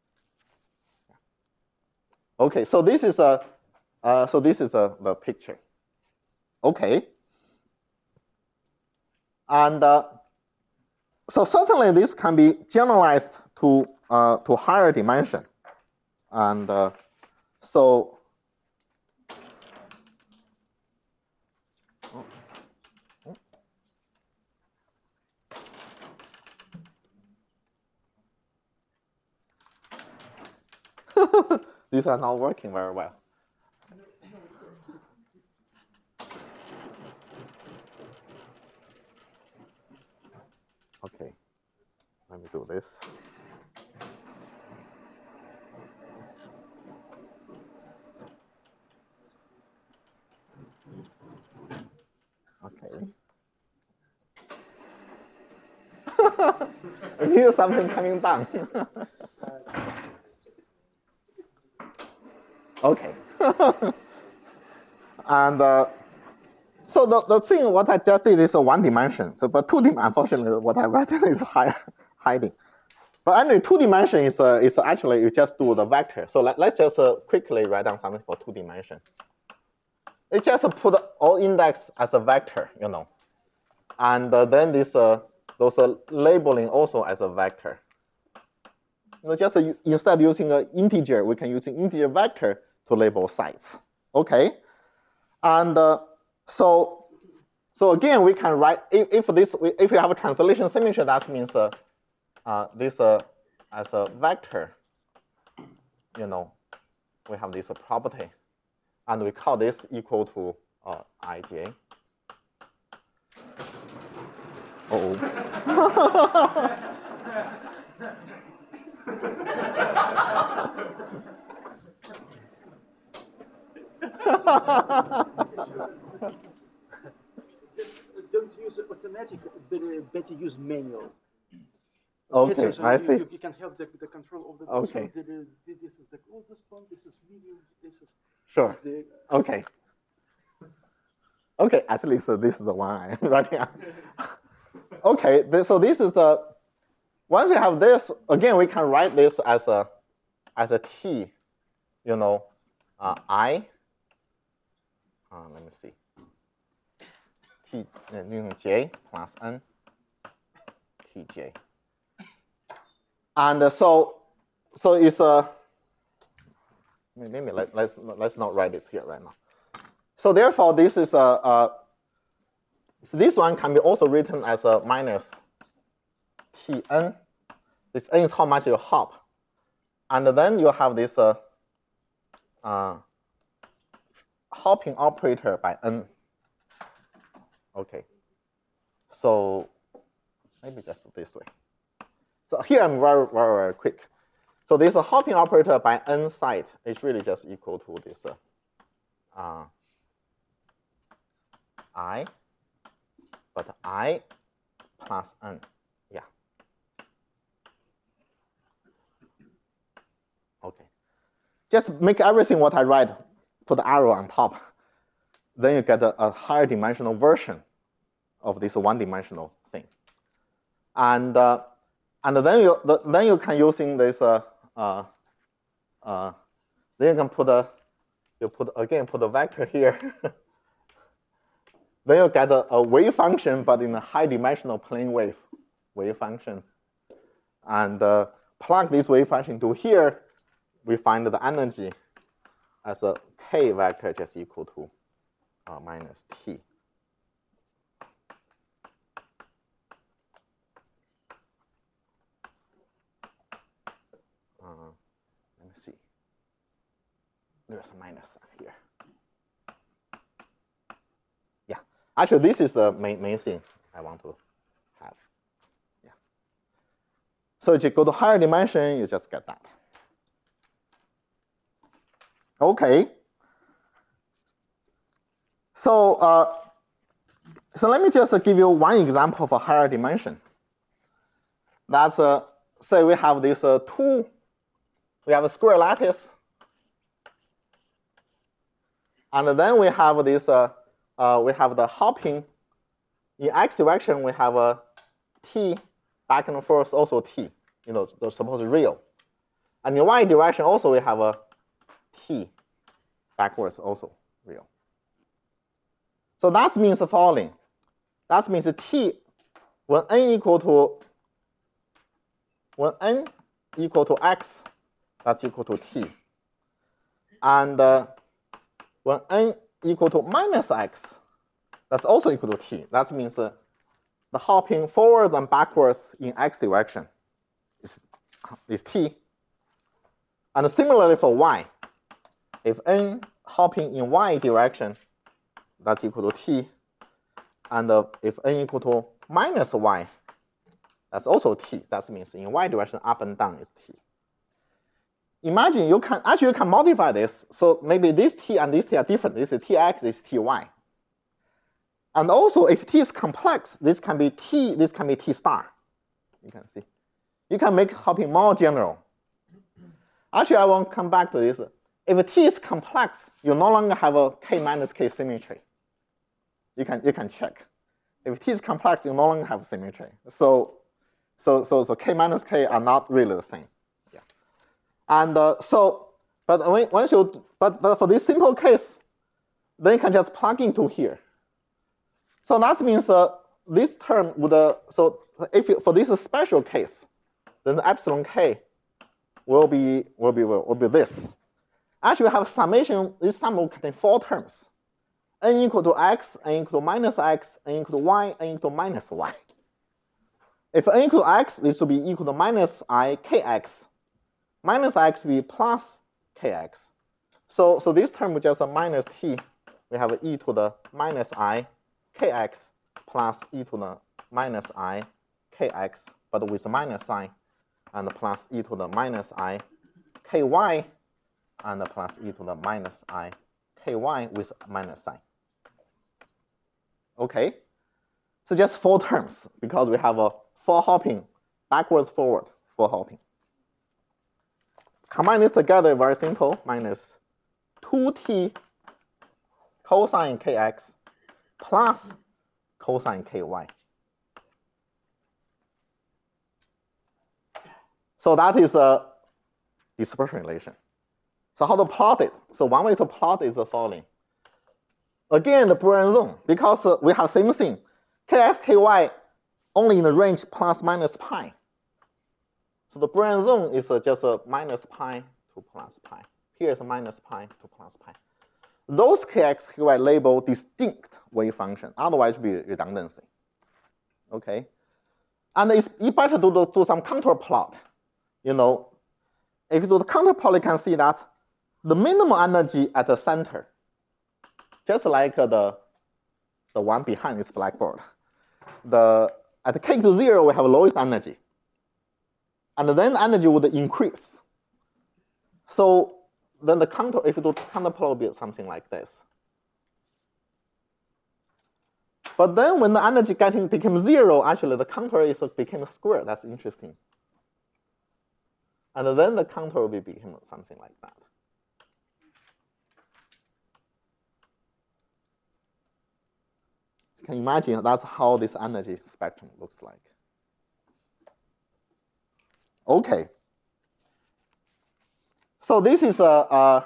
Okay, so this is the picture. Okay. And so certainly this can be generalized to higher dimension. And so these are not working very well. Okay, let me do this. Okay. I hear something coming down. Okay. And so the thing what I just did is a 1 dimension. So but 2 dimension, unfortunately, what I write is hiding. But anyway, 2 dimension is actually you just do the vector. So let's just quickly write down something for 2 dimension. It just put all index as a vector, you know, and then this those labeling also as a vector. You know, just instead of using an integer, we can use an integer vector to label sites. Okay, and so again we can write if we have a translation symmetry, that means this as a vector. You know, we have this property, and we call this equal to ij. Don't use automatic, better use manual. Okay, so I see. You can have the control of the. Okay. This is the oldest one. This is medium. This is. Sure. The, okay. Okay, at least this is the one I'm writing on. Okay, so this is once we have this, again, we can write this as a t, you know, I. Let me see. T j plus n tj. And so it's maybe let's not write it here right now. So therefore, this is this one can be also written as a minus Tn. This n is how much you hop. And then you have this hopping operator by n. Okay. So maybe just this way. So here I'm very, very, very quick. So this hopping operator by n side is really just equal to this I, but I plus n. Yeah. Okay. Just make everything what I write, put the arrow on top. Then you get a higher dimensional version of this one-dimensional thing. And then you can using this then you can put a vector here. Then you get a wave function, but in a high-dimensional plane wave function. And plug this wave function to here, we find the energy as a k vector just equal to minus t. Let me see. There's a minus here. Yeah, actually, this is the main thing I want to have. Yeah. So if you go to higher dimension, you just get that. Okay. So let me just give you one example of a higher dimension. That's say we have this we have a square lattice, and then we have this we have the hopping. In x direction, we have a t back and forth, also t. You know, they're supposed to be real. And in y direction, also we have a t backwards, also real. So that means the following. That means t when n equal to x, that's equal to t. And when n equal to minus x, that's also equal to t. That means the hopping forward and backwards in x direction is t. And similarly for y, if n hopping in y direction, that's equal to t. And if n equal to minus y, that's also t. That means in y direction, up and down is t. Imagine you can modify this. So maybe this t and this t are different. This is tx, this is ty. And also, if t is complex, this can be t, this can be t star. You can see. You can make hopping more general. Actually, I won't come back to this. If t is complex, you no longer have a k minus k symmetry. You can check. If t is complex, you no longer have symmetry. So k minus k are not really the same. Yeah. And but for this simple case, then you can just plug into here. So that means this term would so if for this special case, then the epsilon k will be this. Actually, we have summation. This sum will contain 4 terms: n equal to x, n equal to minus x, n equal to y, n equal to minus y. If n equal to x, this will be equal to minus I kx. Minus x will be plus kx. So this term will just a minus t. We have e to the minus I kx plus e to the minus I kx, but with minus sign, and plus e to the minus I ky, and plus e to the minus I ky with minus sign. Okay, so just 4 terms because we have a 4 hopping, backwards, forward, 4 hopping. Combine this together, very simple, minus 2t cosine kx plus cosine ky. So that is a dispersion relation. So how to plot it? So one way to plot is the following. Again, the Boolean zone, because we have same thing. Kx, ky only in the range plus minus pi. So the Boolean zone is just a minus pi to plus pi. Here is a minus pi to plus pi. Those kx, ky label distinct wave function. Otherwise, it would be redundancy. Okay. And it's better to do some contour plot. You know, if you do the contour plot, you can see that the minimum energy at the center, just like the one behind this blackboard. At k to 0, we have lowest energy. And then energy would increase. So then the contour, if you do contour plot, will be something like this. But then when the energy became 0, actually the contour became a square. That's interesting. And then the contour will become something like that. You can imagine that's how this energy spectrum looks like. Okay. So this is and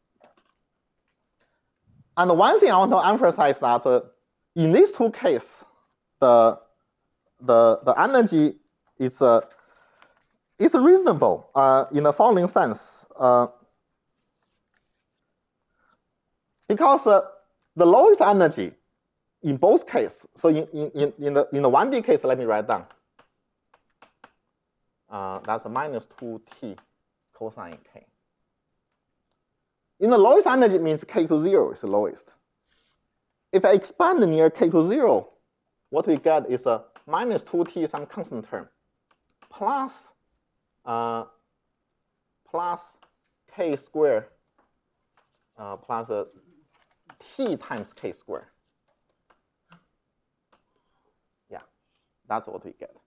one thing I want to emphasize that in these two cases, the energy is reasonable in the following sense, because the lowest energy in both cases. So in the 1D case, let me write down. That's minus 2t cosine k. In the lowest energy, it means k to 0 is the lowest. If I expand near k to 0, what we get is a minus 2t some constant term plus k squared plus t times k squared. Yeah, that's what we get.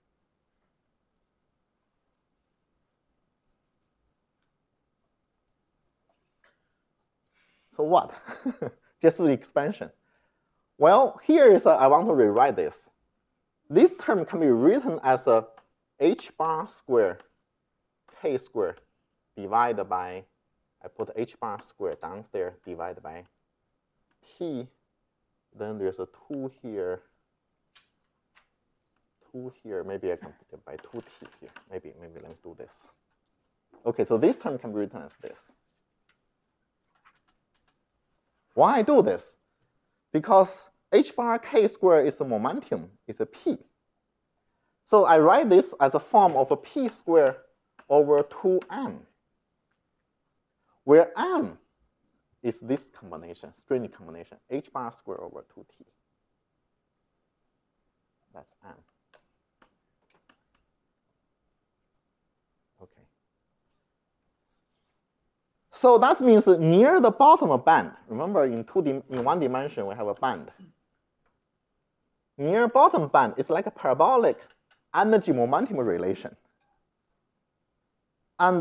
So what? Just the expansion. Well, here is I want to rewrite this. This term can be written as a h bar squared k squared divided by, I put h bar squared downstairs divided by t. Then there's a 2 here. 2 here. Maybe I can put it by 2t here. Maybe let me do this. Okay, so this term can be written as this. Why I do this? Because h bar k squared is a momentum, it's a p. So I write this as a form of a p squared over 2m, where m is this combination, string combination, h bar squared over 2t. That's m. Okay. So that means near the bottom band, remember in one dimension we have a band. Near bottom band is like a parabolic energy momentum relation. And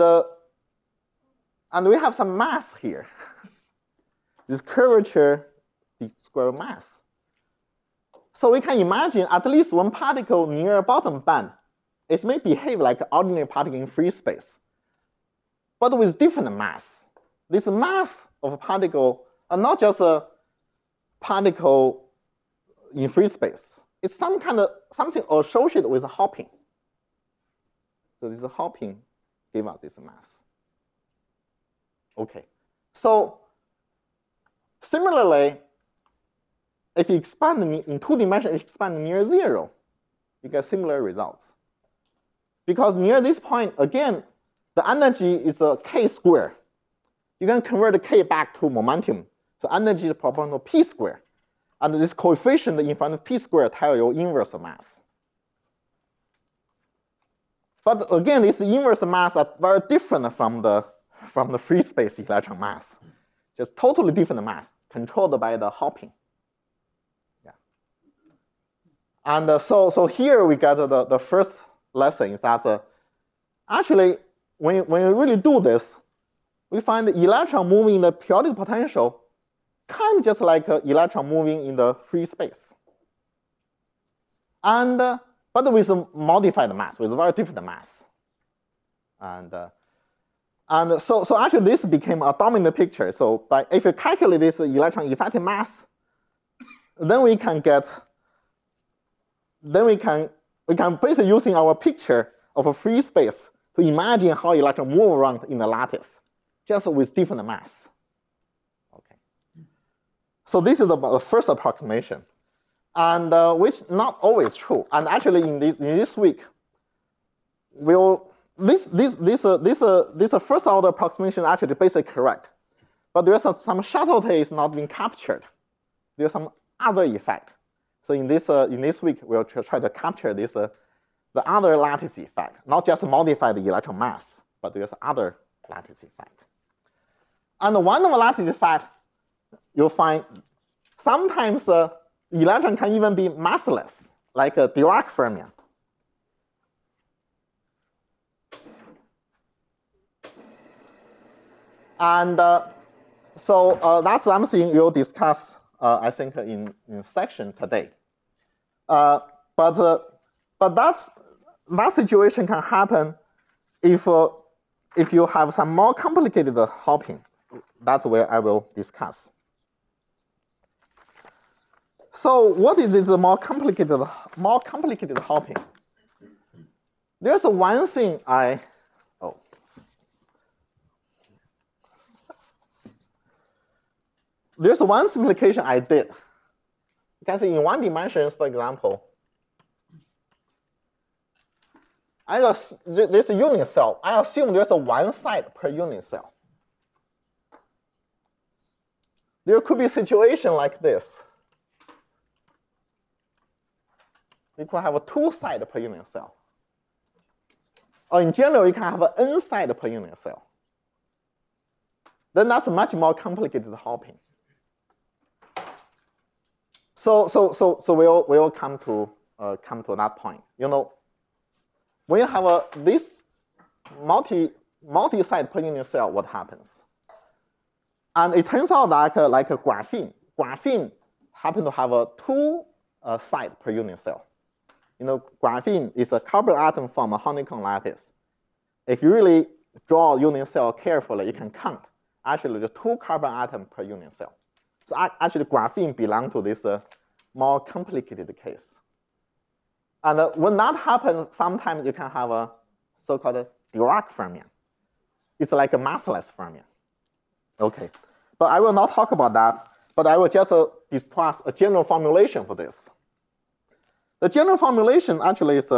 we have some mass here. This curvature, the square mass. So we can imagine at least one particle near bottom band, it may behave like an ordinary particle in free space, but with different mass. This mass of a particle are not just a particle in free space. It's something associated with hopping. So this hopping gives us this mass. Okay. So similarly, if you expand in 2 dimensions, expand near 0, you get similar results. Because near this point, again, the energy is a k squared. You can convert k back to momentum. So energy is proportional to p squared. And this coefficient in front of p squared tells you inverse mass. But again, this inverse mass are very different from the free space electron mass. Just totally different mass, controlled by the hopping. Yeah. And so here we get the first lesson is that actually, when you really do this, we find the electron moving in the periodic potential kind of just like an electron moving in the free space. And but with a modified mass, with a very different mass. And so actually this became a dominant picture. So if you calculate this electron effective mass, then we can basically using our picture of a free space to imagine how electrons move around in the lattice, just with different mass. Okay. So this is the first approximation. and which not always true. And actually, in this week, this first order approximation actually basically correct, but there's some subtlety is not being captured. There's some other effect. So in this week, we'll try to capture this the other lattice effect, not just modify the electron mass, but there's other lattice effect. And one of the lattice effect, you'll find sometimes the electron can even be massless, like a Dirac fermion. And so that's something we'll discuss, I think, in section today. But that situation can happen if you have some more complicated hopping. That's where I will discuss. So what is this more complicated hopping? There's one thing there's one simplification I did. You can see in one dimension, for example, there's a unit cell. I assume there's a one side per unit cell. There could be a situation like this. You could have a two side per unit cell. Or in general, you can have an n side per unit cell. Then that's much more complicated hopping. So we'll come to that point. You know, when you have this multi-side per unit cell, what happens? And it turns out like a graphene. Graphene happen to have a two side per unit cell. You know, graphene is a carbon atom from a honeycomb lattice. If you really draw a unit cell carefully, you can count. Actually, there's two carbon atoms per unit cell. So actually, graphene belongs to this more complicated case. And when that happens, sometimes you can have a so-called Dirac fermion. It's like a massless fermion. Okay, but I will not talk about that. But I will just discuss a general formulation for this. The general formulation actually is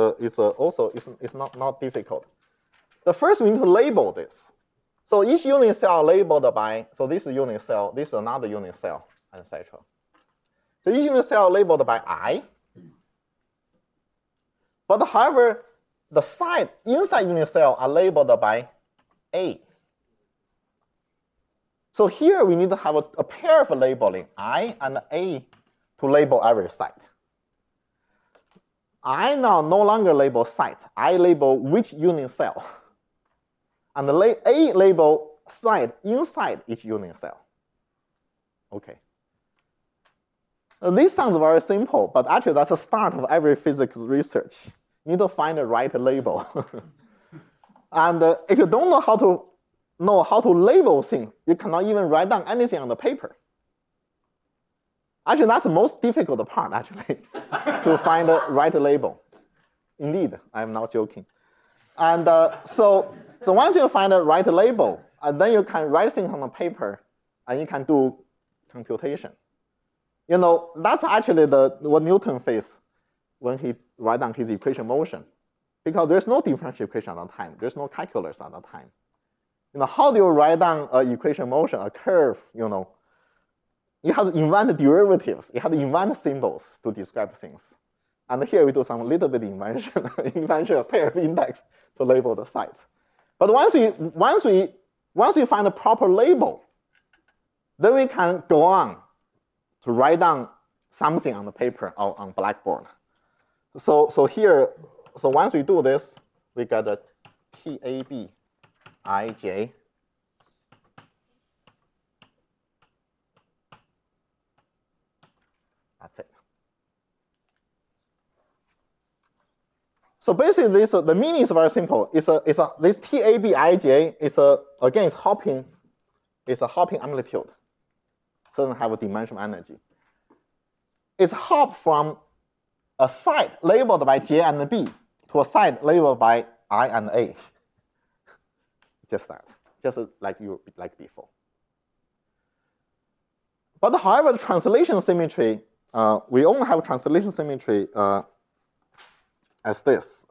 not difficult. The first we need to label this. So each unit cell labeled by, so this is unit cell, this is another unit cell, etc. So each unit cell labeled by I. But however, the side inside unit cell are labeled by A. So here we need to have a pair of labeling, I and A, to label every site. I now no longer label site. I label which unit cell. And the A label site inside each unit cell. Okay. This sounds very simple, but actually that's the start of every physics research. You need to find the right label. And if you don't know how to label things, you cannot even write down anything on the paper. Actually, that's the most difficult part, actually, to find the right label. Indeed, I'm not joking. And so once you find the right label, and then you can write things on the paper, and you can do computation. You know, that's actually what Newton faced when he wrote down his equation motion, because there's no differential equation at that time. There's no calculus at that time. You know, how do you write down an equation motion, a curve? You know, you have to invent derivatives. You have to invent symbols to describe things. And here we do some little bit invention, invention a pair of index to label the sites. But once we find a proper label, then we can go on to write down something on the paper or on blackboard. So once we do this, we get a TAB IJ. That's it. So basically, the meaning is very simple. This TAB IJ is again it's hopping. It's a hopping amplitude. So it doesn't have a dimensional energy. It's hop from a site labeled by J and B to a site labeled by I and A. Just that, just like before. But however, the translation symmetry we only have translation symmetry as this.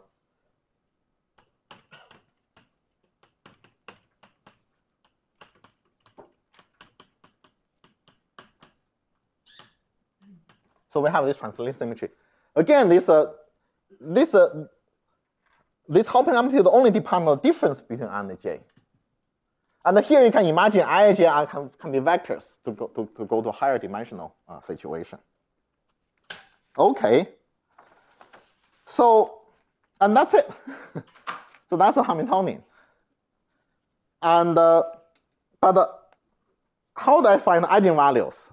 So we have this translation symmetry. Again, this Hopper amplitude only depends on the difference between I and j. And here you can imagine I and j can be vectors to go to higher dimensional situation. Okay. So, and that's it. So that's a Hamiltonian. And but how do I find eigenvalues?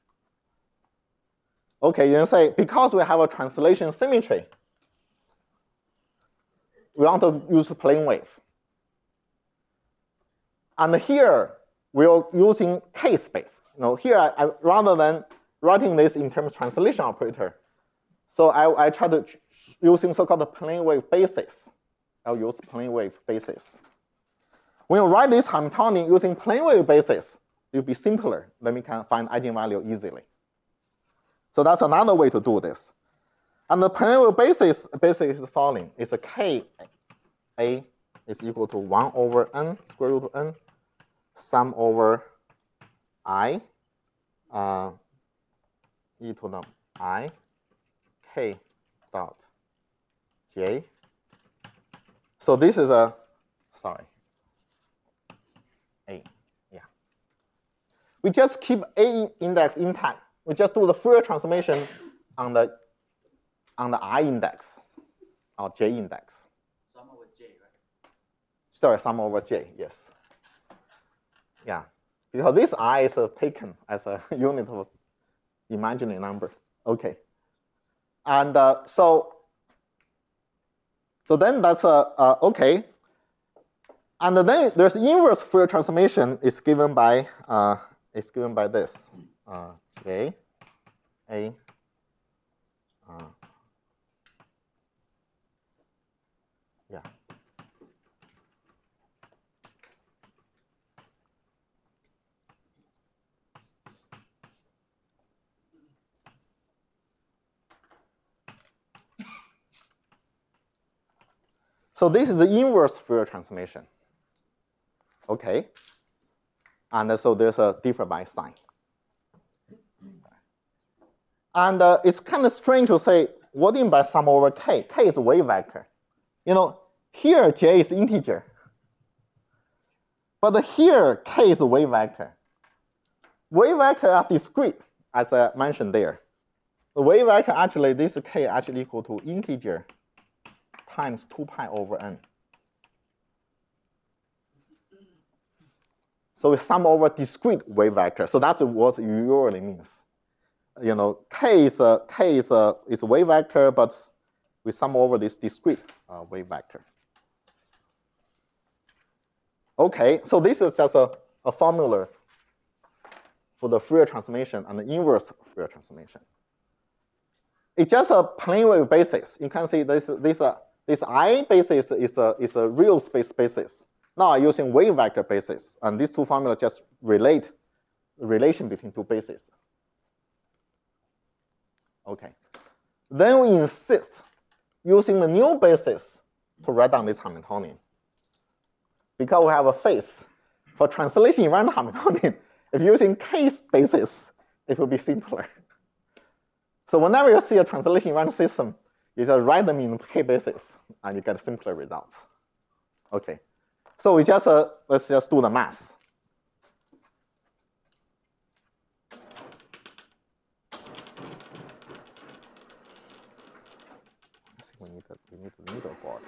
Okay, you say because we have a translation symmetry, we want to use plane wave. And here we are using K space. Here I rather than writing this in terms of translation operator, so I try to using so-called plane wave basis. I'll use plane wave basis. When you write this Hamiltonian using plane wave basis, it will be simpler. Then we can find eigenvalue easily. So that's another way to do this. And the plane wave basis is the following. It's a K A is equal to 1 over n square root of n sum over I e to the I k dot j. So this is a, sorry, A, yeah. We just keep A index intact. We just do the Fourier transformation on the I index or j index. Sum over j, right? Sorry, sum over j, yes. Yeah, because this I is taken as a unit of imaginary number. Okay. And so then that's okay. And then there's inverse Fourier transformation is given by this j a yeah. So this is the inverse Fourier transformation. Okay. And so there's a different by sign. And it's kind of strange to say, what do you mean by sum over k? K is a wave vector. Here j is integer. But here k is a wave vector. Wave vectors are discrete, as I mentioned there. The wave vector actually, this k actually equal to integer times 2 pi over n. So we sum over discrete wave vector. So that's what it usually means. K is a wave vector, but we sum over this discrete wave vector. Okay, so this is just a formula for the Fourier transformation and the inverse Fourier transformation. It's just a plane wave basis. You can see this I basis is a real space basis. Now I'm using wave vector basis, and these two formulas just relate the relation between two bases. Okay. Then we insist using the new basis to write down this Hamiltonian. Because we have a phase for translation invariant Hamiltonian, if using K basis, it will be simpler. So whenever you see a translation invariant system, you just write them in K basis, and you get simpler results. Okay. So we just let's just do the math. I think we need a needle board.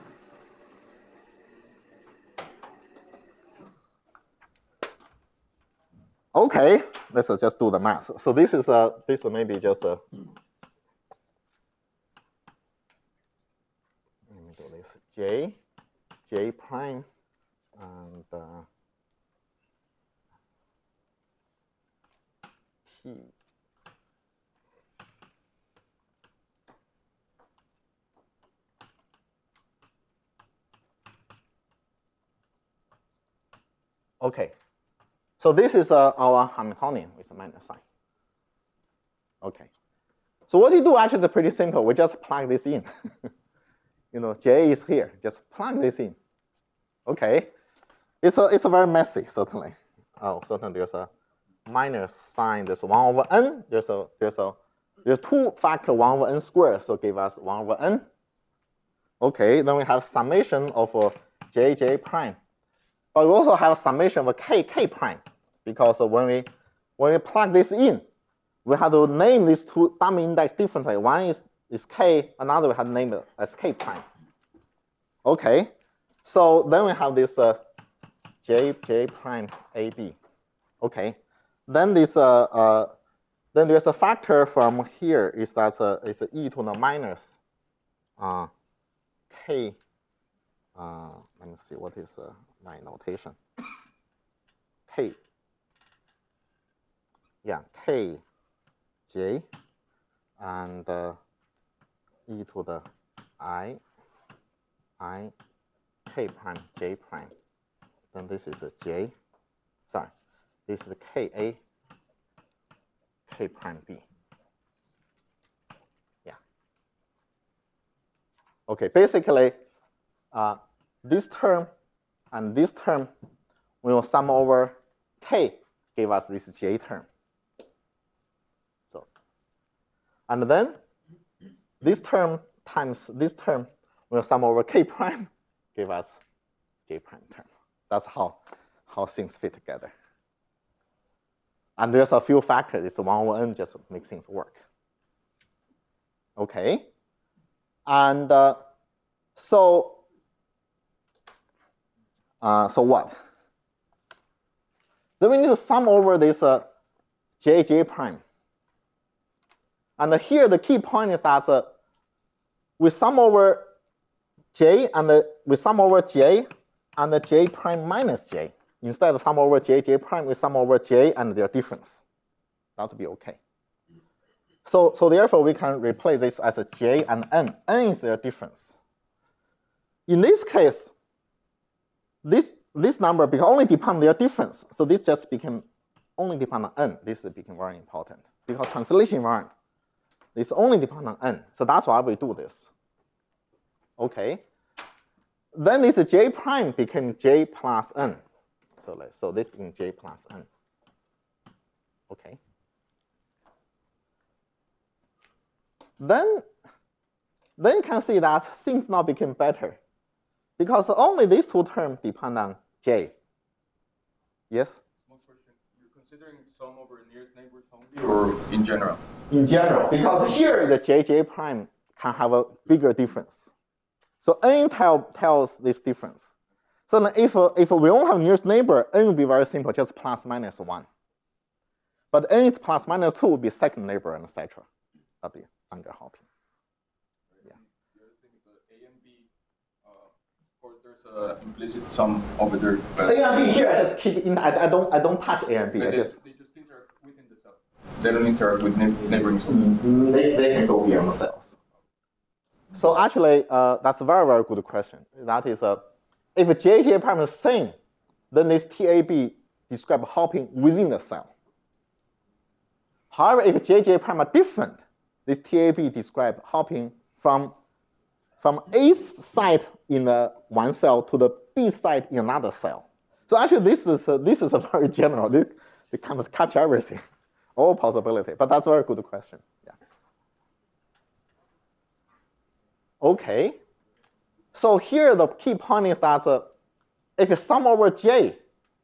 Okay, let's just do the math. So this is maybe just a. Let me do this. J prime, and P. Okay. So this is our Hamiltonian with a minus sign. Okay. So what you do actually is pretty simple. We just plug this in. J is here. Just plug this in. Okay. It's a very messy, certainly. Oh, certainly there's a minus sign. There's 1 over n. There's 2 factor 1 over n squared, so give us 1 over n. Okay, then we have summation of j prime. But we also have summation of k prime, because when we plug this in, we have to name these two dummy index differently. One is k, another we have to name it as k prime. Okay, so then we have this j prime ab. Okay, then this then there's a factor from here is that it's e to the minus k. Let me see what is my notation. K. Yeah, k j and e to the I k prime j prime. Then this is a j. Sorry, this is k a k prime b. Yeah. Okay, basically, this term and this term will sum over k, give us this j term. So, and then this term times this term will sum over k prime, give us j prime term. That's how things fit together. And there's a few factors. It's 1 over n just makes things work. Okay. And so what? Then we need to sum over this j prime. And here the key point is that we sum over j and we sum over j and the j prime minus j. Instead of sum over j prime, we sum over j and their difference. That would be okay. So therefore, we can replace this as a j and n. N is their difference. In this case, this number only depends on their difference. So this just became only depend on n. This became very important because translation invariant. This only depends on n. So that's why we do this. Okay. Then this j prime became j plus n. So this became j plus n. Okay. Then you can see that things now became better because only these two terms depend on j. Yes? Small question. You're considering sum over nearest neighbors only or in general? In general, because here the j prime can have a bigger difference. So n tells this difference. So then if we only have nearest neighbor, n will be very simple, just plus minus 1. But n is plus minus 2 would be second neighbor and etc. That'd be underhopping. Yeah. The other thing is the A and B, of course, there's an implicit sum over there. But A and B here, I just keep in. I don't touch A and B. they just interact within the cell. They don't interact with neighboring cells. They can go beyond the cells. So actually, that's a very, very good question. That is, if j prime is the same, then this TAB describes hopping within the cell. However, if j prime are different, this TAB describes hopping from A site in the one cell to the B site in another cell. So actually, this is a very general. They kind of capture everything, all possibility. But that's a very good question. Yeah. Okay. So here the key point is that if you sum over j,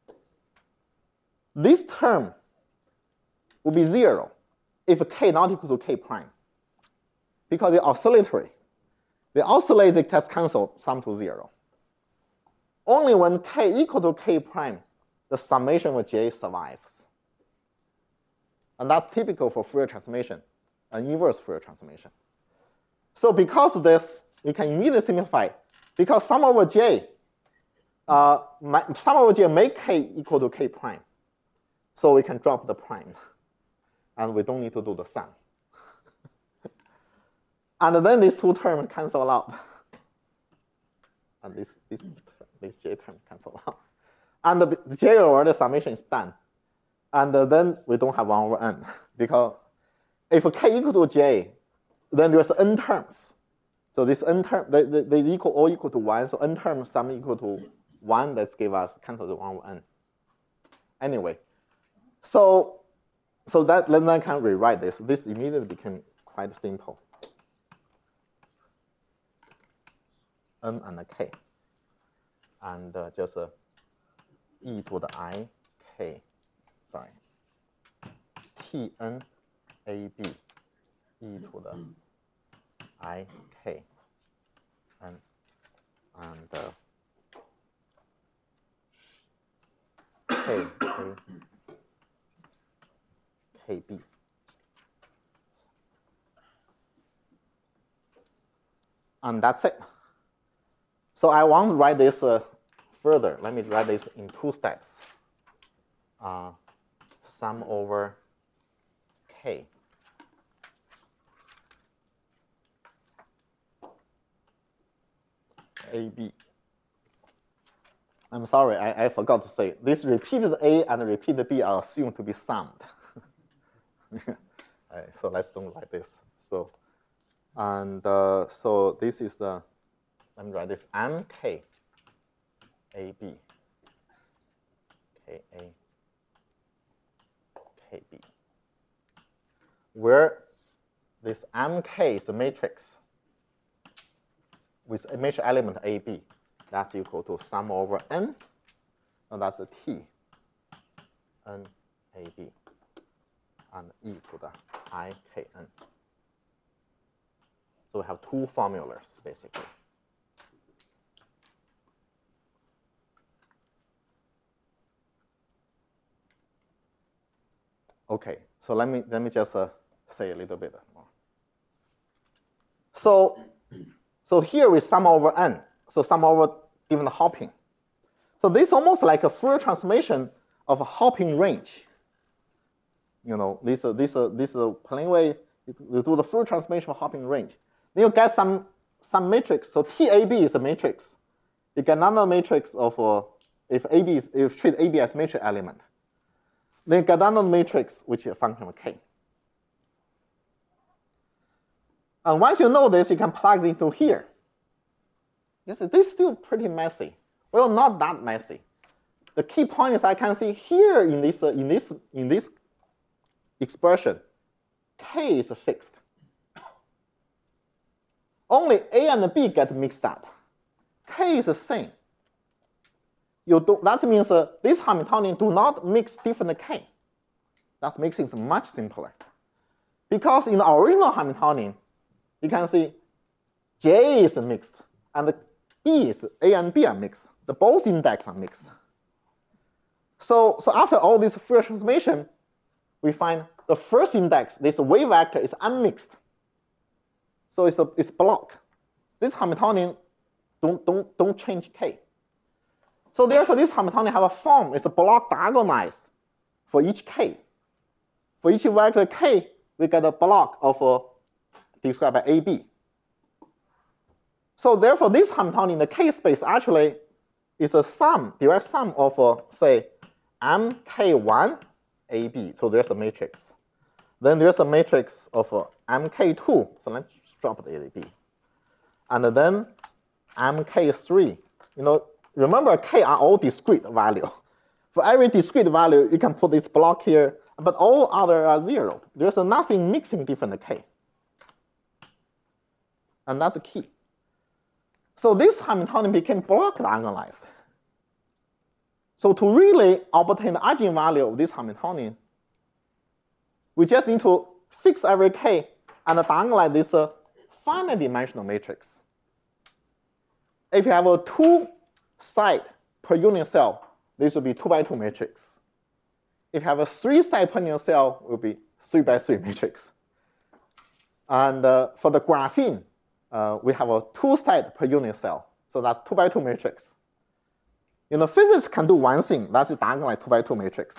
this term will be 0 if k not equal to k prime. Because the oscillatory. The oscillator just cancel sum to 0. Only when k equal to k prime, the summation of j survives. And that's typical for Fourier transformation, an inverse Fourier transformation. So because of this, we can immediately simplify. Because sum over j, make k equal to k prime. So we can drop the prime. And we don't need to do the sum. And then these two terms cancel out. And this j term cancel out. And the j over the summation is done. And then we don't have 1 over n. Because if k equal to j, then there's n terms. So this n term, they equal all equal to 1. So n terms sum equal to 1. Let's give us cancel the 1 with n. Anyway, so that then I can rewrite this. This immediately became quite simple. N and k, and just e to the I k, sorry, Tn ab e to the I k n and k a kb. And that's it. So I want to write this further. Let me write this in 2 steps. Sum over k ab. I'm sorry, I forgot to say, this repeated a and repeated b are assumed to be summed. So let's do it like this. So, and so this is the, let me write this mk ab ka kb, where this mk is a matrix with a matrix element ab. That's equal to sum over n, and that's a t, n ab, and e to the I k n. So we have 2 formulas, basically. Okay, so let me just say a little bit more. So here we sum over n. So sum over given the hopping. So this is almost like a Fourier transformation of a hopping range. You know, this is a plane wave. You do the Fourier transformation of hopping range. Then you get some matrix. So TAB is a matrix. You get another matrix of if you treat AB as matrix element. Then you get another matrix which is a function of K. And once you know this, you can plug it into here. You see, this is still pretty messy. Well, not that messy. The key point is I can see here in this expression, K is fixed. Only A and B get mixed up. K is the same. That means this Hamiltonian do not mix different K. That makes things much simpler. Because in the original Hamiltonian, you can see J is mixed, and B is A and B are mixed. The both index are mixed. So after all this Fourier transformation, we find the first index, this wave vector, is unmixed. So it's block. This Hamiltonian don't change K. So therefore, this Hamiltonian have a form. It's a block diagonalized for each K. For each vector K, we get a block of described by AB. So therefore, this Hamiltonian in the K space actually is a sum, direct sum of say mk1 AB. So there's a matrix. Then there's a matrix of mk2. So let's drop the AB. And then mk3. You know, remember K are all discrete value. For every discrete value, you can put this block here, but all other are 0. There's nothing mixing different K. And that's the key. So this Hamiltonian became block diagonalized. So to really obtain the eigenvalue of this Hamiltonian, we just need to fix every K and diagonalize this finite dimensional matrix. If you have a 2 side per unit cell, this will be 2 by 2 matrix. If you have a 3 side per unit cell, it will be 3 by 3 matrix. And for the graphene, we have a 2 side per unit cell. So that's 2 by 2 matrix. You know, physics can do one thing, that's diagonalize 2 by 2 matrix.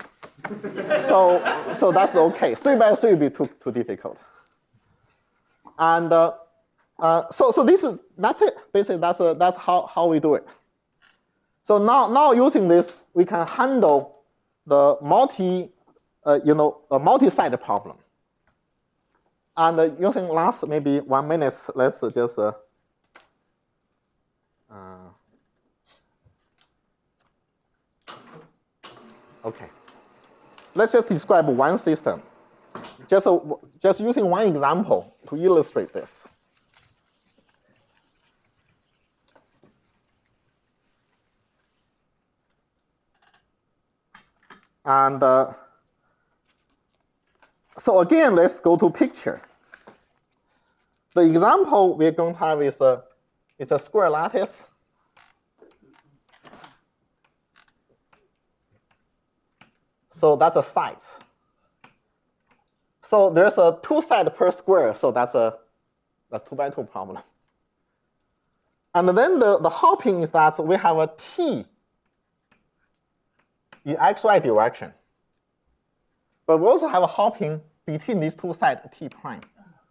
so that's okay. 3 by 3 will be too difficult. And so that's it. Basically, that's how we do it. So now using this, we can handle the multi-side problem. And using last maybe 1 minute, let's just okay. Let's just describe one system. Just using one example to illustrate this. And so again, let's go to picture. The example we're going to have is a square lattice. So that's a side. So there's a 2 side per square, so that's 2 by 2 problem. And then the hopping is that we have a t in xy direction. But we also have a hopping between these 2 sides, t prime.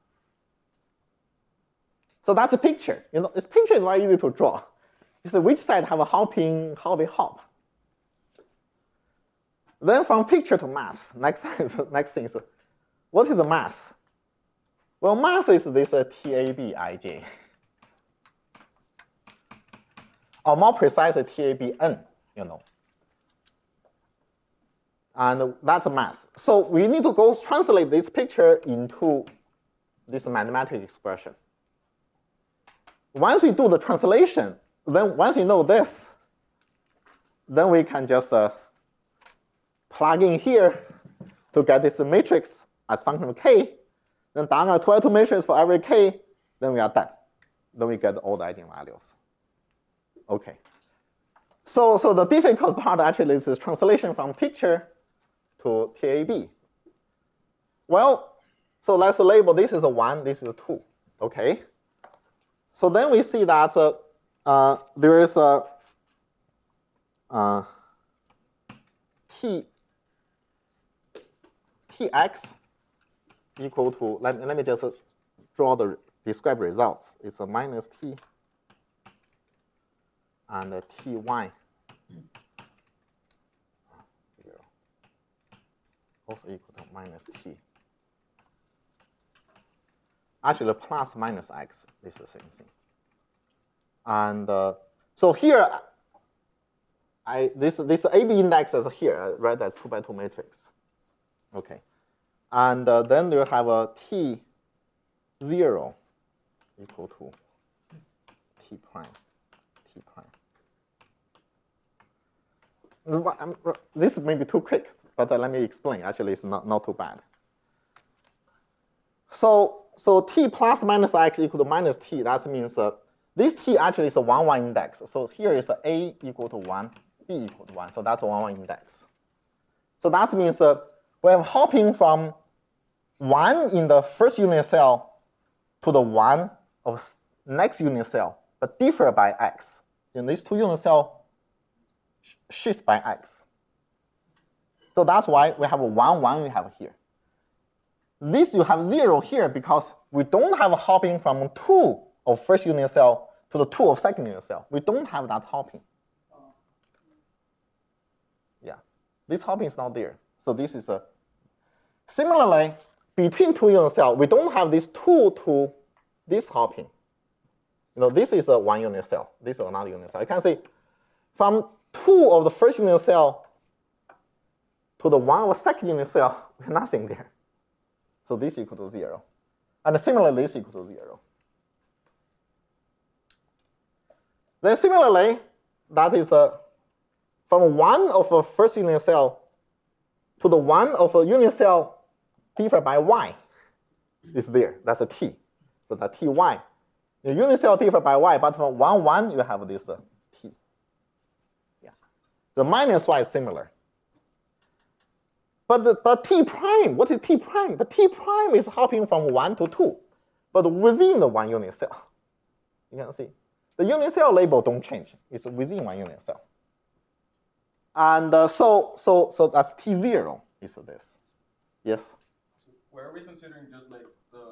So that's a picture. This picture is very easy to draw. You say which side have a hopping, how they hop. Then from picture to mass, next thing is, what is the mass? Well, mass is this TAB ij. Or more precisely, TABN, And that's a mass. So we need to go translate this picture into this mathematical expression. Once we do the translation, then once we know this, then we can just plug in here to get this matrix as function of k. Then diagonal 2 by 2 matrix for every k, then we are done. Then we get all the eigenvalues. Okay. So the difficult part actually is this translation from picture to TAB. Well, so let's label this is a 1, this is a 2. Okay. So then we see that there is a tx equal to, let me just draw the describe results. It's a minus t and a ty 0 also equal to minus t. Actually, plus minus x is the same thing. And so here, this AB index is here, I write as 2 by 2 matrix. Okay. And then you have a T0 equal to T prime, T prime. This may be too quick, but let me explain. Actually, it's not too bad. So T plus minus x equal to minus T, that means this T actually is a 1, 1 index. So here is A equal to 1, B equal to 1. So that's a 1, 1 index. So that means we have hopping from 1 in the first unit cell to the 1 of next unit cell, but differ by x. In these 2 unit cells shift by x. So that's why we have a 1, 1 we have here. This you have 0 here because we don't have a hopping from 2 of first unit cell to the 2 of second unit cell. We don't have that hopping. Yeah, this hopping is not there. So this is a similarly between 2 unit cell, we don't have this 2 to this hopping. This is a 1 unit cell. This is another unit cell. You can see from 2 of the first unit cell to the 1 of the second unit cell, we have nothing there. So this equal to 0. And similarly, this equal to 0. Then similarly, that is from 1 of a first unit cell to the 1 of a unit cell differ by y is there. That's a t. So that ty. The unit cell differ by y, but from 1, 1, you have this t. Yeah. The minus y is similar. But t prime, what is t prime? But t prime is hopping from 1 to 2, but within the 1 unit cell. You can see. The unit cell label don't change. It's within 1 unit cell. And so that's T0 is this. Yes? So where are we considering just like the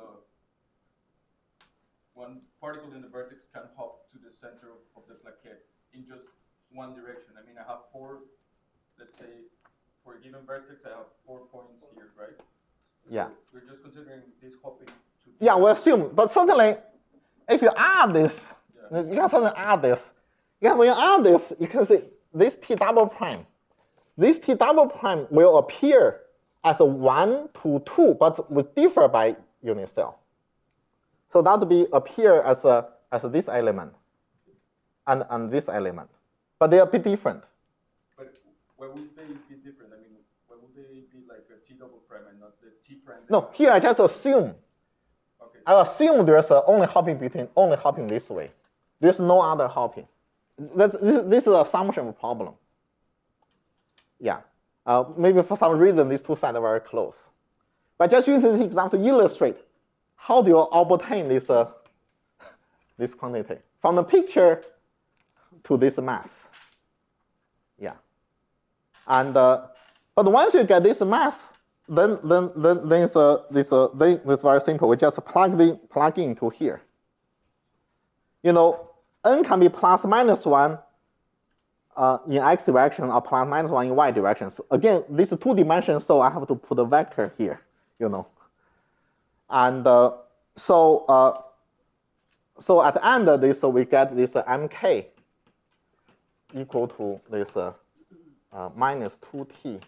one particle in the vertex can hop to the center of the plaquette in just one direction? I mean, I have 4, let's say, for a given vertex, I have 4 points here, right? So yeah. we're just considering this hopping Yeah, we assume, but certainly, if you add this, you can certainly add this. When you add this, you can see this T double prime. This T double prime will appear as a 1 to 2, but will differ by unit cell. So that will appear as this element and this element, but they are a bit different. But why would they be different? I mean, why would they be like a T double prime and not the T prime? No, here I just assume. Okay. I assume there's only hopping this way. There's no other hopping. This is an assumption problem. Yeah. Maybe for some reason these two sides are very close. But just using this example to illustrate how do you obtain this this quantity from the picture to this mass. Yeah. And but once you get this mass, then it's very simple. We just plug into here. You know, n can be plus minus 1 in x direction or plus minus 1 in y direction. So again, this is 2 dimensions, so I have to put a vector here, you know. And so at the end of this, we get this mk equal to this minus 2t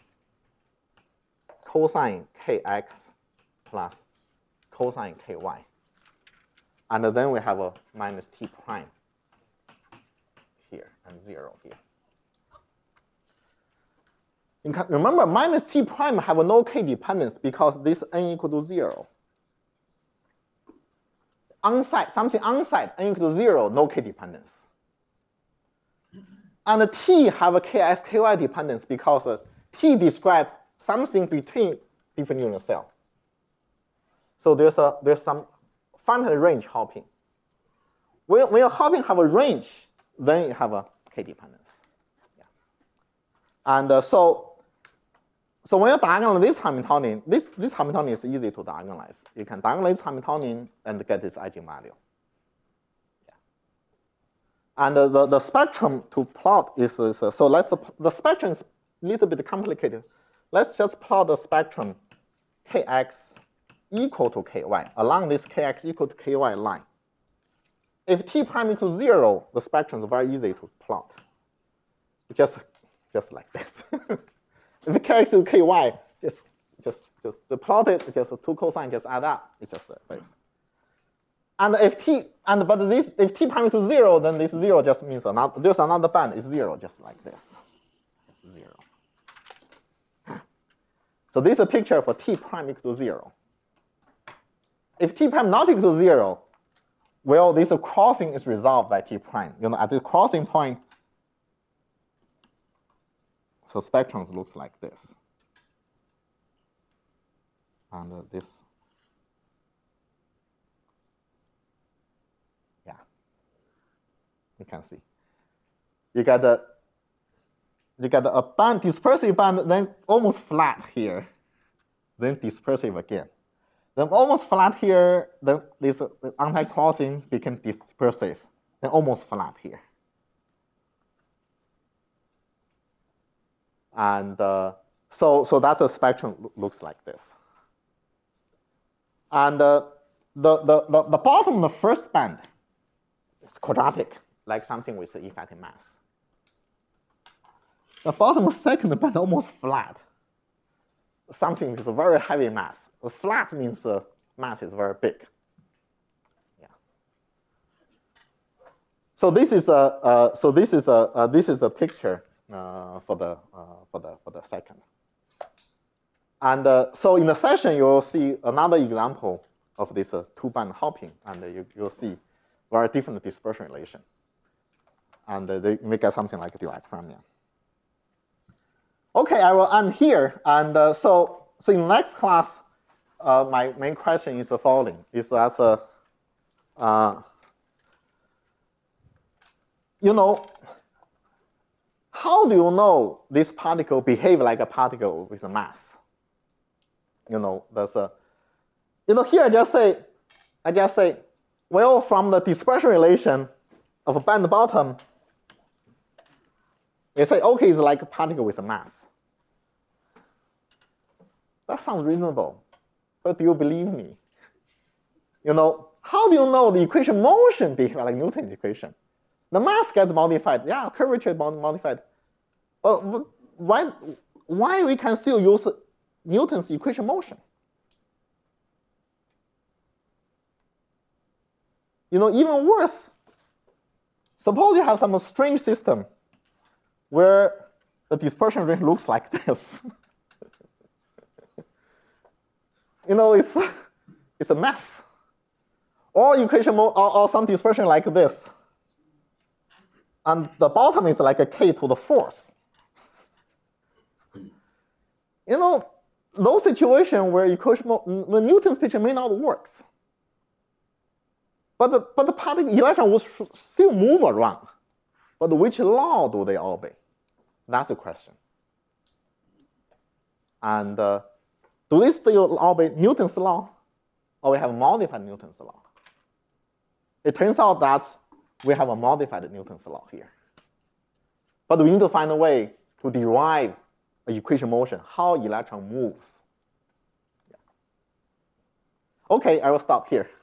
cosine kx plus cosine ky. And then we have a minus t prime here and 0 here. You can remember minus t prime have no k dependence because this n equal to 0. Something onside n equal to 0, no k dependence. And t have a kx ky dependence because t describes something between different unit cell. So there's some finite range hopping. When your hopping have a range, then you have a k dependence. Yeah. And so when you diagonalize this Hamiltonian, this Hamiltonian is easy to diagonalize. You can diagonalize this Hamiltonian and get this eigenvalue. Yeah. And the spectrum to plot is so the spectrum is a little bit complicated. Let's just plot the spectrum kx equal to ky along this kx equal to ky line. If t prime equals 0, the spectrum is very easy to plot. Just like this. If kx equals ky, just plot it, just 2 cosine, just add up. It's just like this. And if t prime equals 0, then this 0 just means there's another band is 0, just like this. It's 0. So this is a picture for t prime equal to 0. If t prime not equal to 0, well, this crossing is resolved by t prime. You know, at the crossing point, so spectrum looks like this. And this, yeah, you can see. You get a band, dispersive band, then almost flat here, then dispersive again. Then almost flat here, then this anti-crossing became dispersive, then almost flat here. And so that's a spectrum looks like this. And the bottom of the first band is quadratic, like something with effective mass. The bottom of the second band almost flat, something with a very heavy mass. The flat means the mass is very big. Yeah. So this is a picture for the second. And so in the session, you will see another example of this two-band hopping, and you'll see very different dispersion relation. And they make something like a Dirac-Freemian. Okay, I will end here. And so in the next class, my main question is the following: is that you know, how do you know this particle behave like a particle with a mass? You know, there's a, you know, here I just say, well, from the dispersion relation of a band bottom, you say, okay, it's like a particle with a mass. That sounds reasonable, but do you believe me? how do you know the equation motion behaves like Newton's equation? The mass gets modified. Yeah, curvature is modified. But why we can still use Newton's equation motion? Even worse, suppose you have some strange system where the dispersion range looks like this. It's a mess. Or equation or some dispersion like this. And the bottom is like a k to the fourth. Those situations where when Newton's picture may not work. But the particle electron will still move around. But which law do they obey? That's the question. And do they still obey Newton's law? Or we have modified Newton's law? It turns out that we have a modified Newton's law here. But we need to find a way to derive an equation motion, how electron moves. Yeah. Okay, I will stop here.